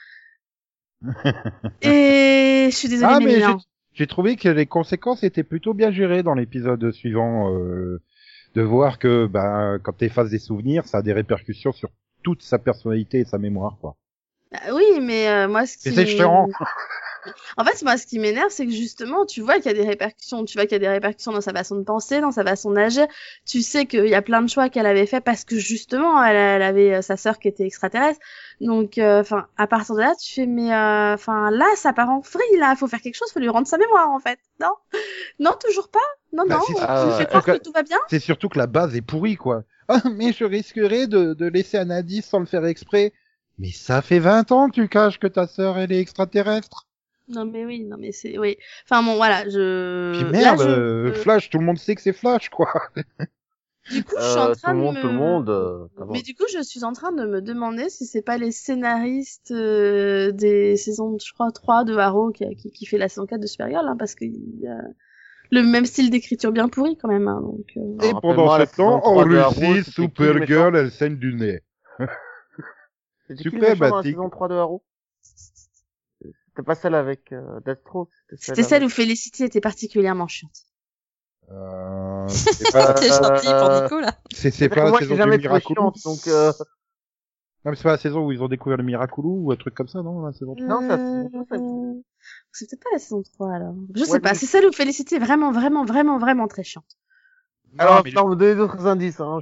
S4: Et je suis désolée,
S1: Ah,
S4: mais
S1: mais
S4: non.
S1: j'ai trouvé que les conséquences étaient plutôt bien gérées dans l'épisode suivant, de voir que, bah, quand t'effaces des souvenirs, ça a des répercussions sur toute sa personnalité et sa mémoire, quoi.
S4: Ah oui, mais moi,
S1: Et c'est chiant.
S4: En fait, moi, ce qui m'énerve, c'est que justement, tu vois qu'il y a des répercussions. Tu vois qu'il y a des répercussions dans sa façon de penser, dans sa façon d'agir. Tu sais qu'il y a plein de choix qu'elle avait fait parce que justement, elle avait sa sœur qui était extraterrestre. Donc, enfin, à partir de là, tu fais, mais, enfin, là, ça part en vrille, là. Faut faire quelque chose, faut lui rendre sa mémoire, en fait. Non, non, toujours pas. Non,
S1: Bah,
S4: non.
S1: c'est-
S4: On
S3: c'est
S4: fait croire que tout va bien.
S1: C'est surtout que la base est pourrie, quoi. Ah, mais je risquerais de laisser un indice sans le faire exprès. Mais ça fait 20 ans que tu caches que ta sœur, elle est extraterrestre.
S4: Non, mais oui, non, mais c'est, oui. Enfin, bon, voilà,
S1: Puis
S4: là,
S1: merde, Flash, tout le monde sait que c'est Flash, quoi.
S4: du coup, je suis en train
S3: tout le monde, ça va.
S4: Mais du coup, je suis en train de me demander si c'est pas les scénaristes des saisons, je crois, 3 de Arrow qui fait la saison 4 de Supergirl, hein, parce qu'il y a le même style d'écriture bien pourri quand même. Hein, donc,
S1: Et
S3: Non,
S1: pendant
S3: rappelle-moi, la
S1: ce temps,
S3: saison 3
S1: en
S3: de Arrow,
S1: Russie,
S3: c'était qui le
S1: Supergirl, elle saigne du nez.
S3: C'était qui le
S1: Super
S3: méchant dans la
S1: bâtique.
S3: saison 3 de Arrow? C'était pas celle avec Deathstroke,
S4: c'était celle où Felicity était particulièrement chiante.
S1: C'est pas,
S5: T'es gentil pour Nico, là.
S1: c'est pas la
S3: moi,
S1: saison
S3: j'ai jamais
S1: du
S3: trouvé
S1: Miraculous.
S3: chiante, donc
S1: Non, mais c'est pas la saison où ils ont découvert le Miraculous ou un truc comme ça, non, la saison 3.
S3: Non, ça,
S4: C'est peut-être pas la saison 3 alors. Je sais
S3: Ouais,
S4: pas.
S3: mais-
S4: C'est celle où Felicity est vraiment, vraiment, vraiment, vraiment très chiante.
S3: Alors,
S1: mais,
S3: on va me donner d'autres indices, hein.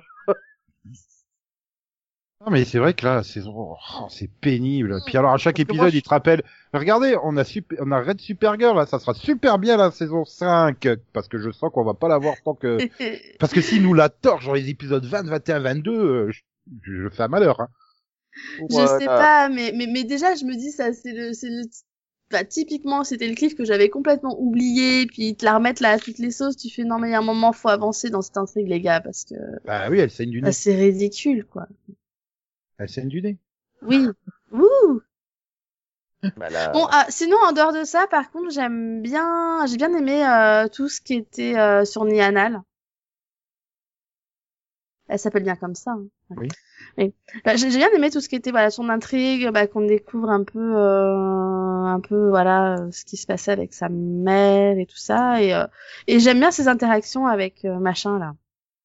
S1: non, mais c'est vrai que là, la saison, oh, c'est pénible. Puis alors, à chaque
S3: Parce que
S1: épisode,
S3: moi,
S1: il te rappelle, regardez, on a Red Supergirl, là, ça sera super bien la saison 5, parce que je sens qu'on va pas la voir tant que, parce que s'ils nous la torchent dans les épisodes 20, 21, 22, je fais un malheur, hein.
S4: Je sais pas, mais déjà, je me dis, ça, bah, typiquement, c'était le cliff que j'avais complètement oublié, puis ils te la remettent là à toutes les sauces, tu fais, non, mais il y a un moment, faut avancer dans cette intrigue, les gars, parce que,
S1: Bah oui, elle saigne du nez.
S4: bah, c'est ridicule, quoi.
S1: Elle saigne du nez.
S4: Oui. Ouh.
S3: Bah, là,
S4: Bon, sinon, en dehors de ça, par contre, j'ai bien aimé, tout ce qui était, sur Nianal. Elle s'appelle bien comme ça. Hein.
S1: Oui.
S4: Oui. Bah, j'ai bien aimé tout ce qui était voilà son intrigue, bah, qu'on découvre un peu voilà ce qui se passait avec sa mère et tout ça et j'aime bien ses interactions avec machin là,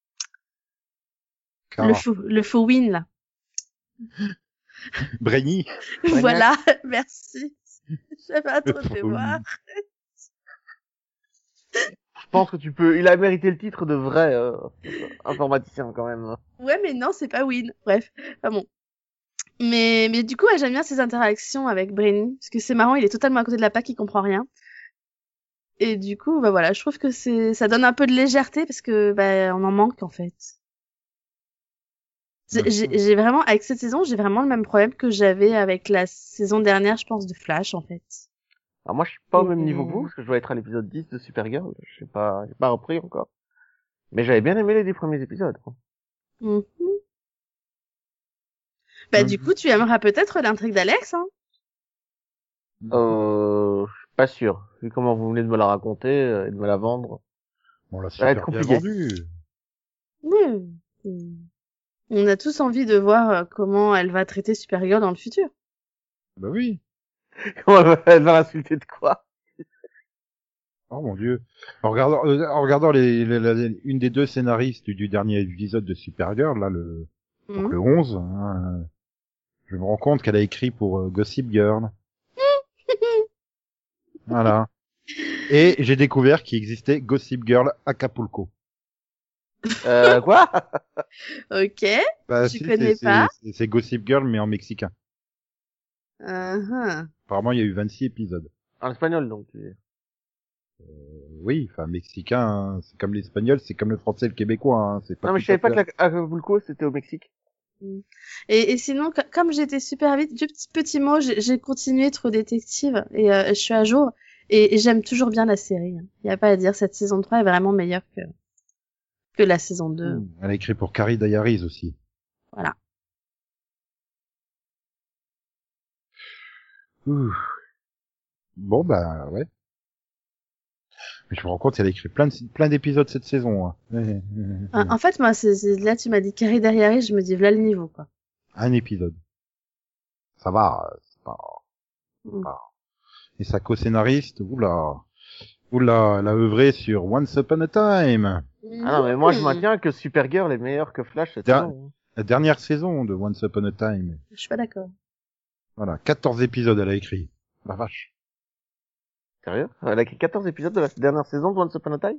S1: Kara.
S4: le faux Win là.
S1: Brainy.
S4: Voilà, merci. J'avais hâte
S1: Le
S4: de
S1: faux
S4: te voir.
S3: Je pense que il a mérité le titre de vrai informaticien quand même.
S4: Ouais, mais non, c'est pas Win. Bref, pas bon. Mais du coup, ouais, j'aime bien ses interactions avec Brainy, parce que c'est marrant, il est totalement à côté de la plaque, il comprend rien. Et du coup, bah voilà, je trouve que ça donne un peu de légèreté, parce que, bah, on en manque, en fait. J'ai vraiment, avec cette saison, j'ai vraiment le même problème que j'avais avec la saison dernière, je pense, de Flash, en fait.
S3: Alors moi je suis pas au même niveau que vous, parce que je dois être à l'épisode 10 de Supergirl, j'ai pas repris encore. Mais j'avais bien aimé les 10 premiers épisodes. Quoi.
S4: Mhm. Bah,
S1: Mhm.
S4: du coup, tu aimeras peut-être l'intrigue d'Alex, hein.
S3: Je suis pas sûr. Vu comment vous venez de me la raconter et de me la vendre.
S1: On l'a
S3: Ça va être
S1: super bien
S3: compliqué.
S1: vendu.
S4: Oui. On a tous envie de voir comment elle va traiter Supergirl dans le futur.
S1: Bah oui.
S3: Comment elle va insulter de quoi?
S1: Oh mon dieu. En regardant une des deux scénaristes du dernier épisode de Supergirl, là, donc
S4: Mhm.
S1: le 11, hein, je me rends compte qu'elle a écrit pour Gossip Girl. Voilà. Et j'ai découvert qu'il existait Gossip Girl Acapulco.
S3: Quoi?
S4: Ok,
S1: Bah
S4: je
S1: si,
S4: connais pas.
S1: c'est Gossip Girl mais en mexicain.
S4: Uh-huh.
S1: Apparemment, il y a eu 26 épisodes.
S3: En espagnol donc.
S1: Oui, enfin mexicain, hein, c'est comme l'espagnol, c'est comme le français et le québécois, hein, c'est pas
S3: Non mais
S1: tout
S3: je savais
S1: à
S3: pas
S1: fait-
S3: que Acapulco c'était au Mexique.
S4: Et sinon, comme j'étais super vite, du petit mot, j'ai continué True Détective et je suis à jour et j'aime toujours bien la série. Il y a pas à dire, cette saison 3 est vraiment meilleure que la saison 2.
S1: Elle a écrit pour Carrie Diaries aussi.
S4: Voilà.
S1: Ouh. Bon bah ouais. Mais je me rends compte qu'elle a écrit plein d'épisodes cette saison. Hein.
S4: En fait, moi, là, tu m'as dit Carrie derrière, je me dis, voilà le niveau, quoi.
S1: Un épisode. Ça va, c'est pas...
S4: Mm.
S1: Et sa co-scénariste, oula, elle a œuvré sur Once Upon a Time.
S3: Ah non mais moi je
S4: Mhm.
S3: maintiens que Supergirl est meilleur que Flash cette
S1: Der-
S3: saison.
S1: La dernière saison de Once Upon a Time.
S4: Je suis pas d'accord.
S1: Voilà, 14 épisodes elle a écrit. La vache.
S3: Sérieux? Elle a écrit 14 épisodes de la dernière saison de Once Upon a Time?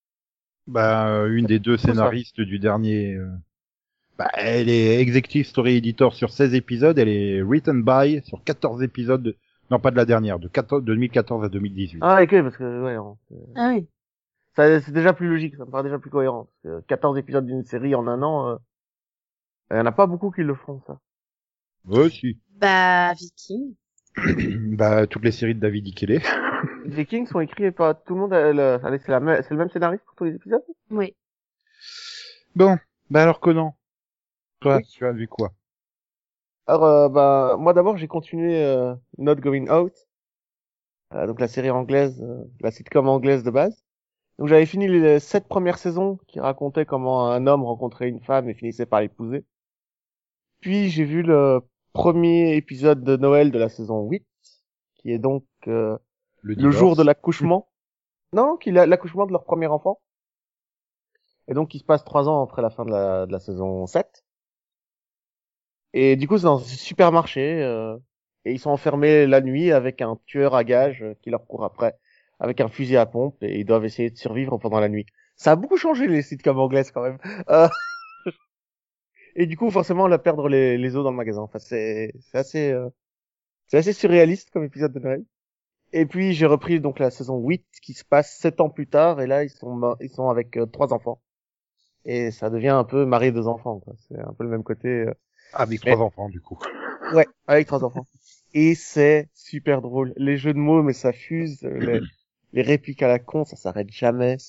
S1: Bah, une des deux
S3: ça.
S1: scénaristes du dernier... Bah, elle est executive story editor sur 16 épisodes, elle est written by sur 14 épisodes, non pas de la dernière, de 2014 à 2018.
S3: Ah ok parce que ouais,
S4: Ah oui.
S3: ça c'est déjà plus logique, ça me paraît déjà plus cohérent. Parce que 14 épisodes d'une série en un an, il y en a pas beaucoup qui le font ça.
S1: Ouais, si.
S4: Bah, Viking.
S1: Bah, toutes les séries de David Ikele.
S3: Les Vikings sont écrits par tout le monde, c'est le même scénariste pour tous les épisodes?
S4: Oui.
S1: Bon, bah alors Conan, toi,
S3: Oui.
S1: tu as vu quoi?
S3: Alors, moi d'abord j'ai continué Not Going Out, donc la série anglaise, la sitcom anglaise de base. Donc j'avais fini les 7 premières saisons qui racontaient comment un homme rencontrait une femme et finissait par l'épouser. Puis j'ai vu le premier épisode de Noël de la saison 8, qui est donc le
S1: divorce.
S3: jour de l'accouchement. Non, l'accouchement de leur premier enfant. Et donc qui se passe 3 ans après la fin de la saison 7. Et du coup c'est dans un supermarché et ils sont enfermés la nuit avec un tueur à gages qui leur court après avec un fusil à pompe et ils doivent essayer de survivre pendant la nuit. Ça a beaucoup changé les sitcoms anglaises quand même. Et du coup forcément on va perdre les os dans le magasin. Enfin c'est assez surréaliste comme épisode de Noël. Et puis j'ai repris donc la saison 8 qui se passe 7 ans plus tard et là ils sont avec 3 enfants. Et ça devient un peu marié 2 enfants quoi. C'est un peu le même côté
S1: Avec
S3: Mais-
S1: 3 enfants, du coup.
S3: Ouais, avec 3 enfants. Et c'est super drôle. Les jeux de mots, mais ça fuse. Les répliques à la con, ça s'arrête jamais.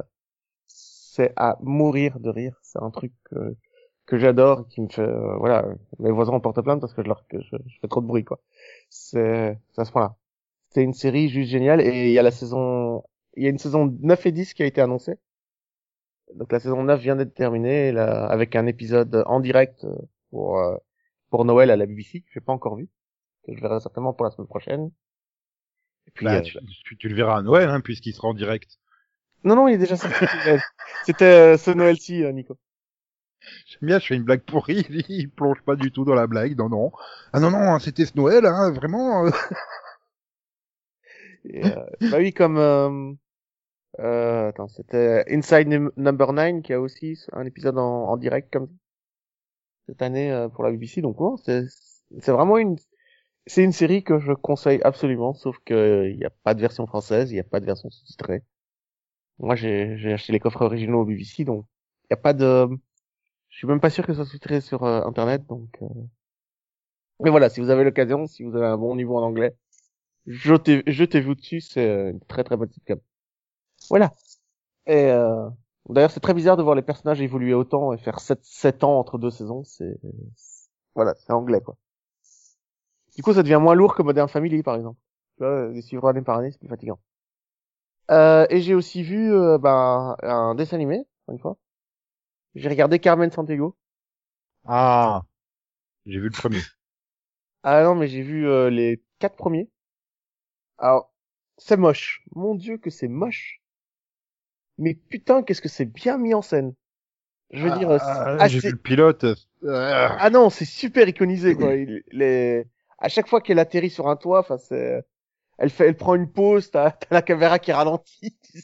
S3: C'est à mourir de rire. C'est un truc que j'adore, qui me fait, voilà, mes voisins en portent plainte parce que je fais trop de bruit, quoi. C'est à ce point-là. C'est une série juste géniale et il y a une saison 9 et 10 qui a été annoncée. Donc la saison 9 vient d'être terminée, là, avec un épisode en direct pour Noël à la BBC, que j'ai pas encore vu, que je verrai certainement pour la semaine prochaine. Et puis,
S1: Bah, tu le verras à Noël, hein, puisqu'il sera en direct.
S3: non, il est déjà sorti. C'était ce Noël-ci, Nico.
S1: J'aime bien, je fais une blague pourrie, il plonge pas du tout dans la blague, non. Ah non, c'était ce Noël, hein, vraiment.
S3: Et, bah oui, comme attends, c'était Inside Number 9 qui a aussi un épisode en direct comme ça, cette année pour la BBC. Donc ouais, c'est vraiment c'est une série que je conseille absolument, sauf que il y a pas de version française, il y a pas de version sous-titrée. Moi, j'ai acheté les coffrets originaux au BBC, donc il y a pas de, je suis même pas sûr que ça soit sous-titré sur internet, donc. Mais voilà, si vous avez l'occasion, si vous avez un bon niveau en anglais, jetez-vous dessus, c'est une très très bonne sitcom. Voilà. Et d'ailleurs, c'est très bizarre de voir les personnages évoluer autant et faire 7 ans entre 2 saisons. Voilà, c'est anglais quoi. Du coup, ça devient moins lourd que Modern Family, par exemple. Tu vois, les suivre année par année, c'est plus fatigant. Et j'ai aussi vu un dessin animé, une fois. J'ai regardé Carmen Sandiego.
S1: Ah, j'ai vu le premier.
S3: Ah non, mais j'ai vu les 4 premiers. Alors, c'est moche. Mon Dieu, que c'est moche. Mais putain, qu'est-ce que c'est bien mis en scène. Je veux dire,
S1: J'ai vu le pilote.
S3: ah non, c'est super iconisé, quoi. À chaque fois qu'elle atterrit sur un toit, enfin, elle prend une pause, t'as la caméra qui ralentit, tu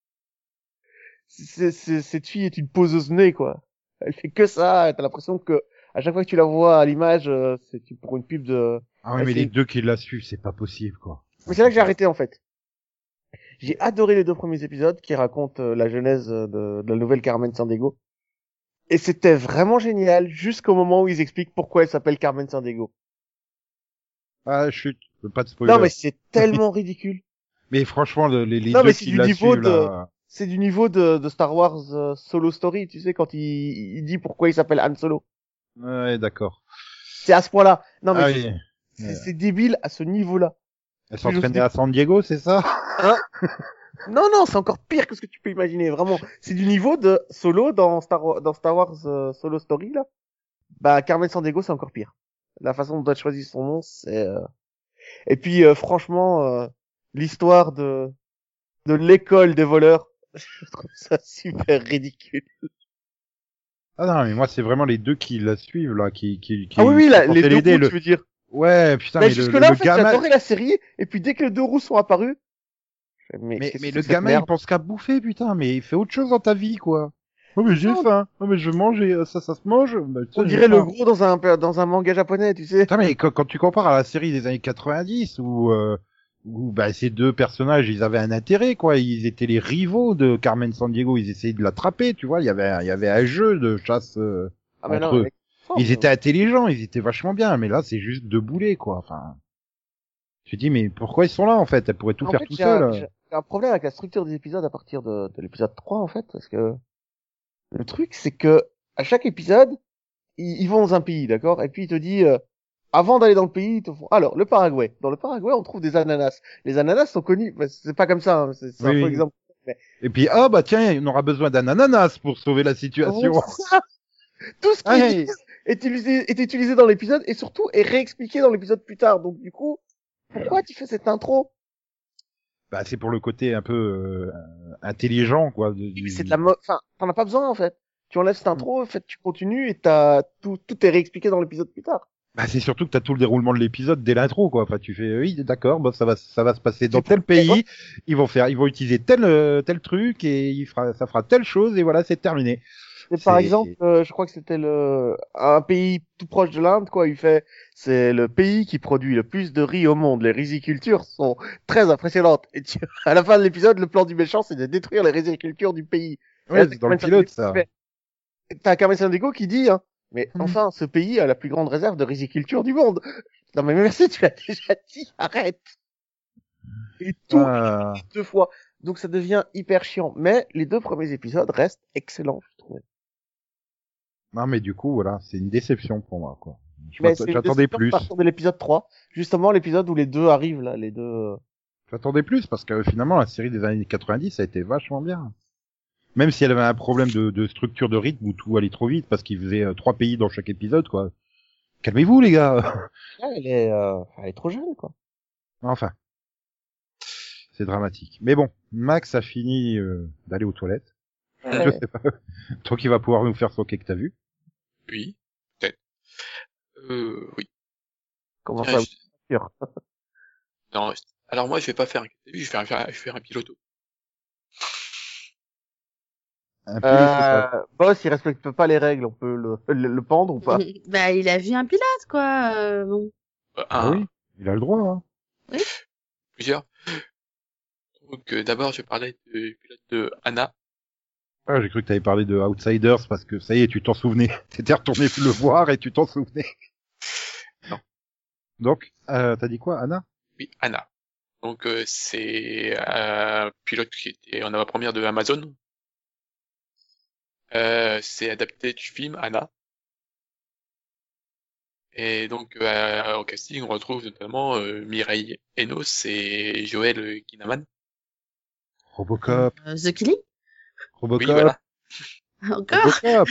S3: sais. Cette fille est une poseuse nez, quoi. Elle fait que ça, t'as l'impression que, à chaque fois que tu la vois à l'image, c'est pour une pub de.
S1: Ah oui, mais les deux qui la suivent, c'est pas possible, quoi.
S3: Mais c'est là que j'ai arrêté, en fait. J'ai adoré les 2 premiers épisodes qui racontent la genèse de la nouvelle Carmen Sandiego. Et c'était vraiment génial jusqu'au moment où ils expliquent pourquoi elle s'appelle Carmen Sandiego.
S1: Ah, chut, je veux pas de spoiler.
S3: Non, mais c'est tellement ridicule.
S1: Mais franchement, les
S3: Non,
S1: deux
S3: mais c'est
S1: qui
S3: du
S1: la
S3: niveau
S1: suivent, là...
S3: c'est du niveau de Star Wars Solo Story, tu sais, quand il dit pourquoi il s'appelle Han Solo.
S1: Ouais, d'accord.
S3: C'est à ce point-là. Non, mais
S1: Ah oui.
S3: c'est débile à ce niveau-là.
S1: Elle s'entraînait à San Diego, c'est ça?
S3: Hein? Non, c'est encore pire que ce que tu peux imaginer, vraiment. C'est du niveau de Solo dans Star Wars Solo Story, là. Bah, Carmen Sandiego, c'est encore pire. La façon dont elle choisit son nom, c'est... Et puis, franchement, l'histoire de l'école des voleurs, je trouve ça super ridicule.
S1: Ah non, mais moi, c'est vraiment les deux qui la suivent, là, qui
S3: Ah oui,
S1: qui
S3: là,
S1: sont
S3: les
S1: censés
S3: deux
S1: l'aider,
S3: roues, tu veux dire.
S1: Ouais, putain,
S3: Mais
S1: mais
S3: jusque-là, en
S1: le
S3: fait,
S1: gamin...
S3: j'adorais la série, et puis dès que les 2 roues sont apparus, je fais,
S1: Mais
S3: qu'est-ce que
S1: le
S3: c'est que cette
S1: gamin, il
S3: merde.
S1: pense qu'à bouffer, putain, mais il fait autre chose dans ta vie, quoi. Oh, mais j'ai
S3: Non.
S1: faim. Oh, mais je veux manger, ça se mange. Bah,
S3: On
S1: j'ai
S3: dirait le
S1: faim.
S3: gros dans un manga japonais, tu sais.
S1: Putain, mais quand tu compares à la série des années 90 où bah, ces deux personnages, ils avaient un intérêt, quoi. Ils étaient les rivaux de Carmen Sandiego. Ils essayaient de l'attraper, tu vois. Il y avait un jeu de chasse
S3: Ah, mais
S1: entre
S3: non,
S1: eux.
S3: mec.
S1: Ils étaient intelligents, ils étaient vachement bien. Mais là, c'est juste deux boulets, quoi. Enfin, tu te dis, mais pourquoi ils sont là, en fait? Elles pourraient tout
S3: En
S1: faire
S3: fait,
S1: tout
S3: j'ai
S1: seuls.
S3: j'ai un problème avec la structure des épisodes à partir de l'épisode 3, en fait, parce que le truc, c'est que à chaque épisode, ils vont dans un pays, d'accord? Et puis il te dit, avant d'aller dans le pays, ils te font, alors, le Paraguay. Dans le Paraguay, on trouve des ananas. Les ananas sont connus, bah, c'est pas comme ça, hein, c'est un
S1: Oui,
S3: faux
S1: oui.
S3: exemple.
S1: Et puis, ah, bah, tiens, on aura besoin d'un ananas pour sauver la situation.
S3: Tout ce qui
S1: Ouais.
S3: est utilisé dans l'épisode et surtout est réexpliqué dans l'épisode plus tard. Donc du coup, pourquoi tu fais cette intro?
S1: Bah, c'est pour le côté un peu intelligent, quoi.
S3: C'est de la enfin, t'en as pas besoin en fait. Tu enlèves cette intro, en fait, tu continues et tout est réexpliqué dans l'épisode plus tard.
S1: Bah, c'est surtout que t'as tout le déroulement de l'épisode dès l'intro, quoi. Enfin, tu fais, oui, d'accord, bah, ça va se passer dans tel pays. Ils vont utiliser tel truc et ça fera telle chose et voilà, c'est terminé.
S3: Et par
S1: C'est-
S3: exemple, je crois que c'était un pays tout proche de l'Inde, quoi. C'est le pays qui produit le plus de riz au monde. Les rizicultures sont très impressionnantes. Et à la fin de l'épisode, le plan du méchant, c'est de détruire les rizicultures du pays.
S1: Ouais,
S3: Et là,
S1: c'est dans le
S3: t'as
S1: pilote, ça.
S3: T'as Carmen Sandiego qui dit, hein, mais
S1: Mhm.
S3: enfin, ce pays a la plus grande réserve de riziculture du monde. Non mais merci, tu l'as déjà dit, arrête. Et tout
S1: Ah.
S3: 2 fois. Donc ça devient hyper chiant. Mais les 2 premiers épisodes restent excellents, je trouve.
S1: Non, mais du coup, voilà, c'est une déception pour moi, quoi.
S3: Mais c'est une
S1: J'attendais
S3: déception
S1: plus.
S3: à partir de l'épisode 3. Justement, l'épisode où les deux arrivent, là, les deux.
S1: J'attendais plus parce que finalement, la série des années 90 a été vachement bien. Même si elle avait un problème de structure de rythme où tout allait trop vite parce qu'il faisait 3 pays dans chaque épisode, quoi. Calmez-vous, les gars.
S3: Elle est trop jeune, quoi.
S1: Enfin, c'est dramatique. Mais bon, Max a fini d'aller aux toilettes. Je sais pas. Donc il va pouvoir nous faire son cake, t'as vu?
S2: Oui, peut-être. Oui.
S3: Comment
S2: Tiens,
S3: ça, sûr.
S2: non, alors moi, je vais pas faire un je vais faire un piloto.
S1: Un pilote total.
S3: Boss, il respecte pas les règles. On peut le pendre ou pas?
S4: Bah, il a vu un pilote, quoi. Bon.
S1: Ah
S2: Un,
S1: oui, il a le droit, hein.
S2: plusieurs. Donc, d'abord, je parlais du pilote de Anna.
S1: Ah, j'ai cru que t'avais parlé de Outsiders parce que ça y est, tu t'en souvenais. T'étais retourné le voir et tu t'en souvenais.
S2: Non.
S1: Donc, t'as dit quoi, Anna?
S2: Oui, Anna. Donc, c'est un pilote qui était en avant-première de Amazon. C'est adapté du film Anna. Et donc, au casting, on retrouve notamment Mireille Enos et Joël Kinnaman.
S1: Robocop.
S4: The Killing?
S1: Robocop.
S2: Oui, voilà.
S4: Encore?
S1: Robocop.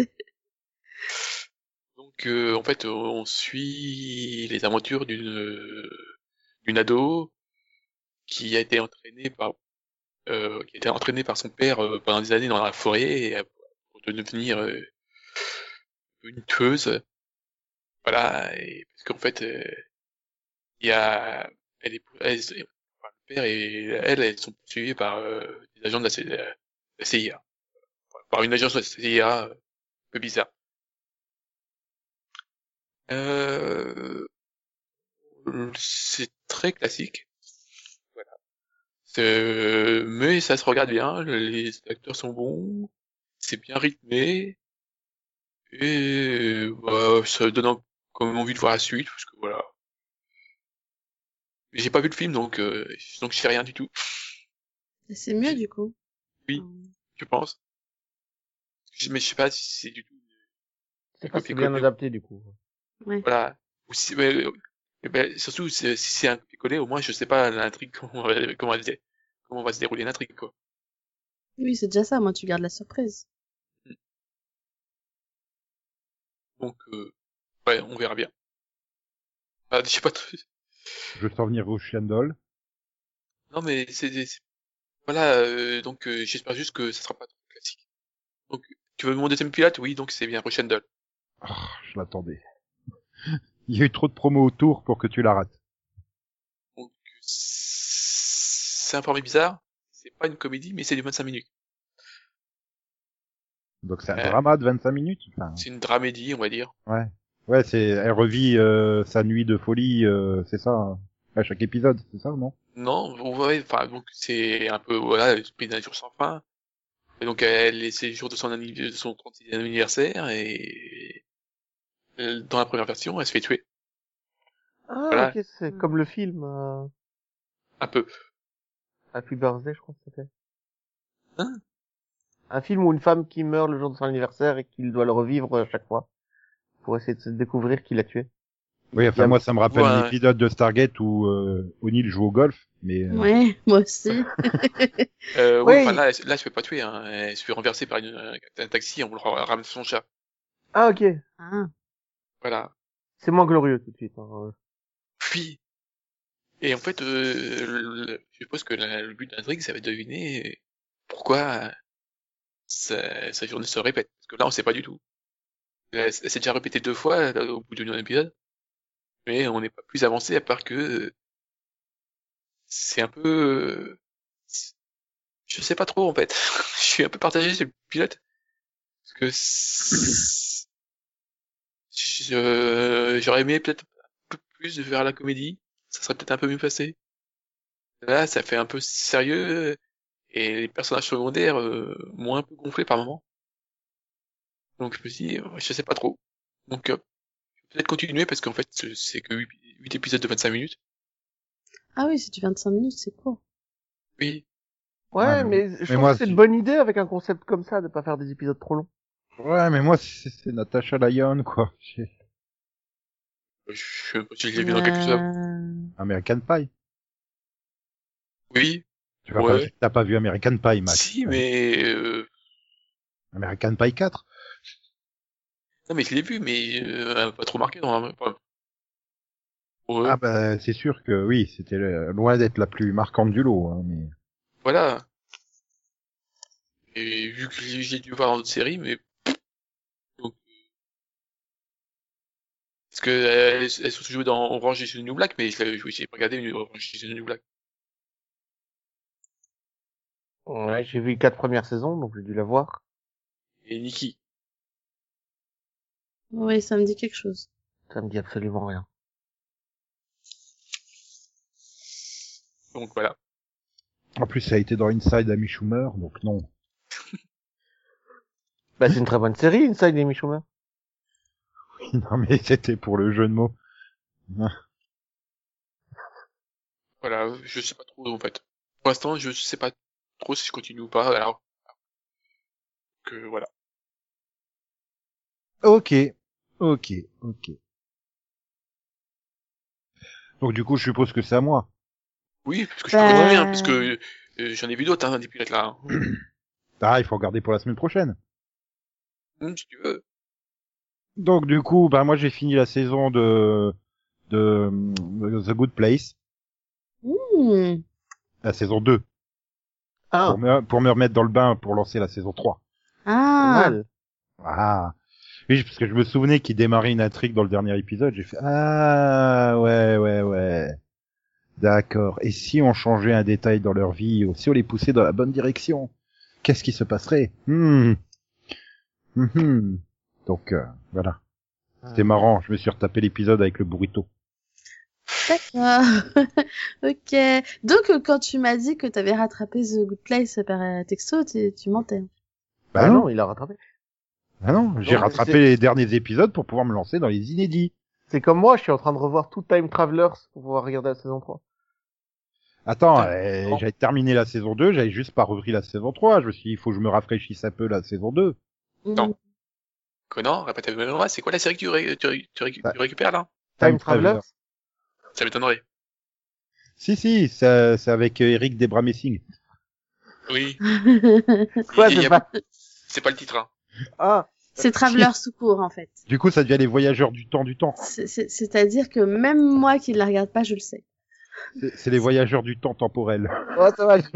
S2: Donc, en fait, on suit les aventures d'une ado qui a été entraînée par son père pendant des années dans la forêt pour devenir une tueuse. Voilà, et parce qu'en fait, il y a, enfin, le père et elle, elles sont poursuivies par des agents de la CIA, par une agence de la CIA un peu bizarre. Euh, c'est très classique, voilà. Mais ça se regarde bien, les acteurs sont bons, c'est bien rythmé, et bah, ça donne quand même envie de voir la suite, parce que voilà. J'ai pas vu le film, donc je sais rien du tout,
S4: C'est mieux, du coup.
S2: oui, je pense. Mais je sais pas si c'est du tout
S3: C'est
S2: un
S3: pas si bien
S2: copier-coller.
S3: adapté, du coup.
S4: Ouais.
S2: Voilà. Ou si, ouais, surtout, si c'est un copier-coller, au moins, je sais pas l'intrigue, comment va se dérouler l'intrigue, quoi.
S4: Oui, c'est déjà ça. Moi, tu gardes la surprise.
S2: Donc, ouais, on verra bien. Ah, je sais pas trop.
S1: Je veux t'en venir au Doll.
S2: Non, mais voilà, donc, j'espère juste que ça sera pas trop classique. Donc, tu veux mon deuxième pilote? Oui, donc c'est bien, Rochendall.
S1: Ah, je l'attendais. Il y a eu trop de promos autour pour que tu la rates.
S2: Donc, c'est un format bizarre. C'est pas une comédie, mais c'est du 25 minutes.
S1: Donc c'est un
S2: Euh,
S1: drama de 25 minutes. Enfin,
S2: c'est une dramédie, on va dire.
S1: ouais. Ouais, elle revit sa nuit de folie, c'est ça, hein, à chaque épisode, c'est ça, non?
S2: Non, ouais, enfin, donc c'est un peu, voilà, l'esprit d'un jour sans fin. Et donc, c'est le jour de de son 36e anniversaire, et dans la première version, elle se fait tuer.
S3: Ah,
S2: Voilà,
S3: ok, c'est comme le film,
S2: un peu.
S3: Happy Birthday, je crois que c'était.
S2: Hein?
S3: Un film où une femme qui meurt le jour de son anniversaire et qu'il doit le revivre à chaque fois pour essayer de se découvrir qui l'a tué.
S1: Oui, enfin moi ça me rappelle un
S2: Ouais.
S1: épisode de Stargate où O'Neill joue au golf, mais
S4: Ouais, moi aussi.
S2: Oui,
S3: Oui.
S2: enfin là, elle se fait pas tuer, hein. Elle se fait renverser par un taxi, on le rame son chat.
S3: Ah, ok.
S4: Ah.
S2: Voilà.
S3: C'est moins glorieux tout de suite. Hein.
S2: Puis, et en fait, je suppose que le but d'intrigue, ça va être de deviner pourquoi sa journée se répète. Parce que là, on sait pas du tout. Elle s'est déjà répétée 2 fois là, au bout d'un épisode, mais on n'est pas plus avancé à part que c'est un peu... je sais pas trop en fait. Je suis un peu partagé sur le pilote. Parce que j'aurais aimé peut-être un peu plus vers la comédie. Ça serait peut-être un peu mieux passé. Là, ça fait un peu sérieux et les personnages secondaires m'ont un peu gonflé par moment. Donc je me suis dit, je sais pas trop. Donc je vais peut-être continuer parce qu'en fait c'est que 8 épisodes de 25 minutes.
S4: Ah oui, c'est du 25 minutes, c'est court.
S2: Oui.
S3: Ouais,
S1: Ouais,
S3: mais je
S1: mais
S3: trouve
S1: moi,
S3: que c'est une bonne idée avec un concept comme ça de pas faire des épisodes trop longs.
S1: ouais, mais moi c'est Natasha Lyon quoi.
S2: Je l'ai vu dans quelques heures.
S1: American Pie.
S2: Oui.
S1: Tu vas
S2: Ouais.
S1: t'as pas vu American Pie, Max.
S2: Si, mais
S1: American Pie 4.
S2: non, mais je l'ai vu, mais pas trop marqué dans Ouais,
S1: Ah bah c'est sûr que oui, c'était loin d'être la plus marquante du lot, hein, mais
S2: voilà. Et vu que j'ai dû voir dans d'autres séries, mais donc, parce que elles sont jouées dans Orange is the New Black, mais j'ai pas regardé Orange is the New Black.
S3: Ouais, j'ai vu les 4 premières saisons, donc j'ai dû la voir.
S2: Et Nikki.
S4: Oui, ça me dit quelque chose.
S3: Ça me dit absolument rien.
S2: Donc voilà.
S1: en plus ça a été dans Inside Amy Schumer, donc non.
S3: Bah, c'est une très bonne série, Inside Amy Schumer.
S1: Non mais c'était pour le jeu de mots.
S2: Voilà, je sais pas trop en fait. Pour l'instant, je sais pas trop si je continue ou pas, alors que voilà.
S1: Ok. Donc du coup je suppose que c'est à moi.
S2: Oui, parce que je
S4: Bah-
S2: connais rien, parce que j'en ai vu d'autres, hein, des pilotes là. Hein.
S1: Ah il faut regarder pour la semaine prochaine.
S2: Si tu veux.
S1: Donc du coup bah moi j'ai fini la saison de The Good Place,
S4: Hmm.
S1: la saison 2,
S3: Ah,
S1: pour me remettre dans le bain pour lancer la saison 3.
S3: pas
S4: Ah.
S3: mal.
S1: Ah. Oui, parce que je me souvenais qu'il démarrait une intrigue dans le dernier épisode, j'ai fait ah ouais. D'accord. Et si on changeait un détail dans leur vie, ou si on les poussait dans la bonne direction, qu'est-ce qui se passerait? Donc voilà. C'était marrant, je me suis retapé l'épisode avec le burrito.
S4: D'accord. Ok. Donc, quand tu m'as dit que t'avais rattrapé The Good Place par texto, tu mentais.
S3: Bah non, il a rattrapé.
S1: Ah non, j'ai
S3: Non,
S1: rattrapé
S3: c'est-
S1: les derniers épisodes pour pouvoir me lancer dans les inédits.
S3: C'est comme moi, je suis en train de revoir tout Time Travelers pour pouvoir regarder la saison 3.
S1: Attends,
S2: Putain, non.
S1: j'avais terminé la saison 2, j'avais juste pas repris la saison 3. Je me suis dit, il faut que je me rafraîchisse un peu la saison 2.
S2: Non. Conan, répète ta mémoire, c'est quoi la série que
S1: Bah.
S2: tu récupères là?
S3: Time Travelers?
S2: Ça m'étonnerait.
S1: Si, c'est avec Eric Debra-Messing.
S2: Oui.
S3: Quoi,
S2: Il y
S3: c'est
S2: a-
S3: pas...
S2: C'est pas le titre, hein.
S3: Ah,
S4: C'est Traveler tout court, en fait.
S1: Du coup, ça devient les voyageurs du temps.
S4: C'est-à-dire que même moi qui ne la regarde pas, je le sais.
S1: C'est les voyageurs du temps temporel.
S3: ouais, ça va.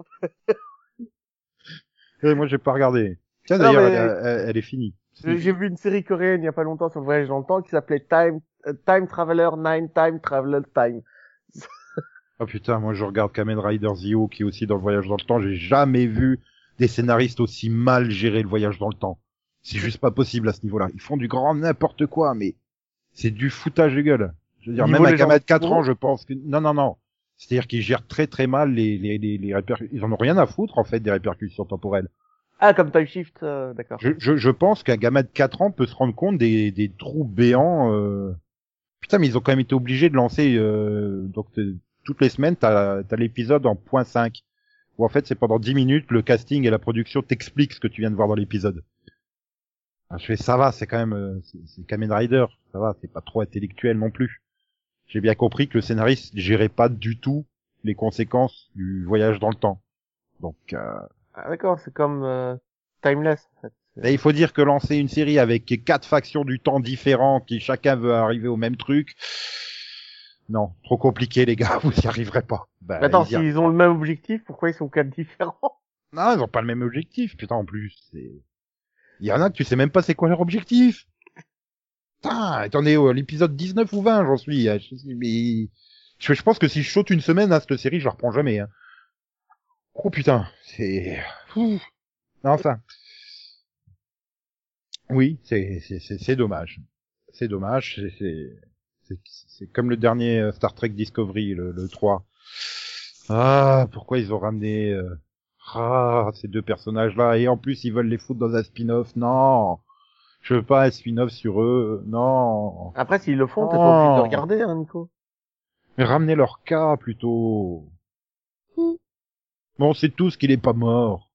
S1: Et moi, j'ai pas regardé. Tiens,
S3: Non,
S1: d'ailleurs,
S3: mais-
S1: elle est finie.
S3: J'ai vu une série coréenne il y a pas longtemps sur le voyage dans le temps qui s'appelait Time Traveler 9 Time Traveler Time.
S1: Oh putain, moi je regarde Kamen Rider Zio qui est aussi dans le voyage dans le temps. J'ai jamais vu des scénaristes aussi mal gérer le voyage dans le temps. C'est juste pas possible à ce niveau-là. Ils font du grand n'importe quoi, mais c'est du foutage de gueule. Je veux dire,
S3: Niveau
S1: même un
S3: les
S1: gamin
S3: gens
S1: de 4
S3: gros.
S1: ans, je pense que... Non. C'est-à-dire qu'ils gèrent très très mal les répercussions. Ils en ont rien à foutre, en fait, des répercussions temporelles.
S3: Ah, comme Time Shift, d'accord.
S1: Je pense qu'un gamin de 4 ans peut se rendre compte des trous béants. Putain, mais ils ont quand même été obligés de lancer... toutes les semaines, t'as l'épisode en point 5. Où en fait, c'est pendant 10 minutes, le casting et la production t'expliquent ce que tu viens de voir dans l'épisode. Ah, je fais, ça va, c'est quand même... c'est Kamen Rider, ça va, c'est pas trop intellectuel non plus. J'ai bien compris que le scénariste gérait pas du tout les conséquences du voyage dans le temps. Donc...
S3: Ah, d'accord, c'est comme Timeless, en fait.
S1: Mais il faut dire que lancer une série avec 4 factions du temps différents qui chacun veut arriver au même truc, non, trop compliqué les gars, vous y arriverez pas. Bah,
S3: Mais attends,
S1: ils y arrivent
S3: s'ils ont le même objectif, pourquoi ils sont 4 différents?
S1: Non, ils ont pas le même objectif, putain, en plus. Il y en a que tu sais même pas c'est quoi leur objectif. Putain, attendez, l'épisode 19 ou 20, j'en suis. Mais je pense que si je saute une semaine à cette série, je la reprends jamais. Hein. Oh putain, c'est... Ouh. Enfin... Oui, c'est dommage. C'est dommage, c'est comme le dernier Star Trek Discovery, le 3. Ah, pourquoi ils ont ramené ces deux personnages-là, et en plus ils veulent les foutre dans un spin-off. Non, je veux pas un spin-off sur eux, non.
S3: Après, s'ils le font, t'es
S1: Oh.
S3: pas obligé de regarder, hein, Nico.
S1: Mais ramenez leur cas, plutôt.
S4: Hmm.
S1: Bon, c'est tous qu'il est pas mort.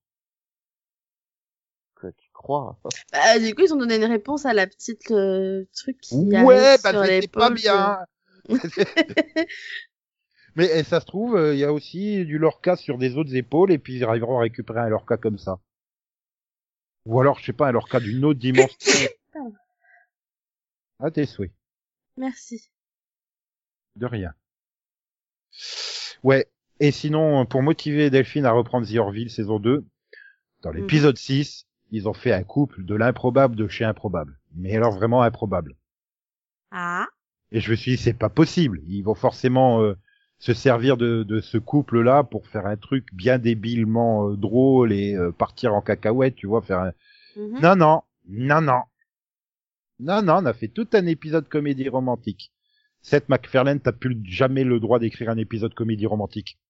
S3: Que tu crois.
S4: Bah, du coup, ils ont donné une réponse à la petite truc qui
S1: Ouais,
S4: arrive
S1: bah
S4: sur
S1: c'était pas
S4: l'épaule.
S1: bien. Mais ça se trouve, il y a aussi du Lorca sur des autres épaules, et puis ils arriveront à récupérer un Lorca comme ça. Ou alors, je sais pas, un Lorca d'une autre dimension.
S4: Pardon.
S1: À tes souhaits.
S4: Merci.
S1: De rien. Ouais. Et sinon, pour motiver Delphine à reprendre The Orville saison 2, dans l'épisode 6, ils ont fait un couple de l'improbable de chez improbable. Mais alors vraiment improbable.
S4: Ah.
S1: Et je me suis dit, c'est pas possible. Ils vont forcément se servir de ce couple-là pour faire un truc bien débilement drôle et partir en cacahuète, tu vois, faire un...
S4: Mhm.
S1: Non, non, non, non. Non, non, on a fait tout un épisode comédie romantique. Seth MacFarlane, t'as plus jamais le droit d'écrire un épisode comédie romantique.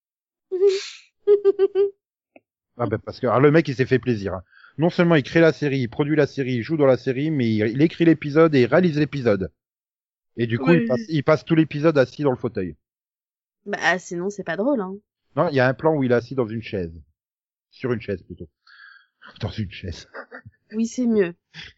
S1: Ah ben parce que alors, le mec, il s'est fait plaisir. Hein. Non seulement il crée la série, il produit la série, il joue dans la série, mais il écrit l'épisode et il réalise l'épisode. Et du coup,
S4: Oui.
S1: il passe tout l'épisode assis dans le fauteuil.
S4: Bah, sinon, c'est pas drôle, hein.
S1: Non, il y a un plan où il est assis dans une chaise. Sur une chaise, plutôt. Dans une chaise.
S4: Oui, c'est mieux.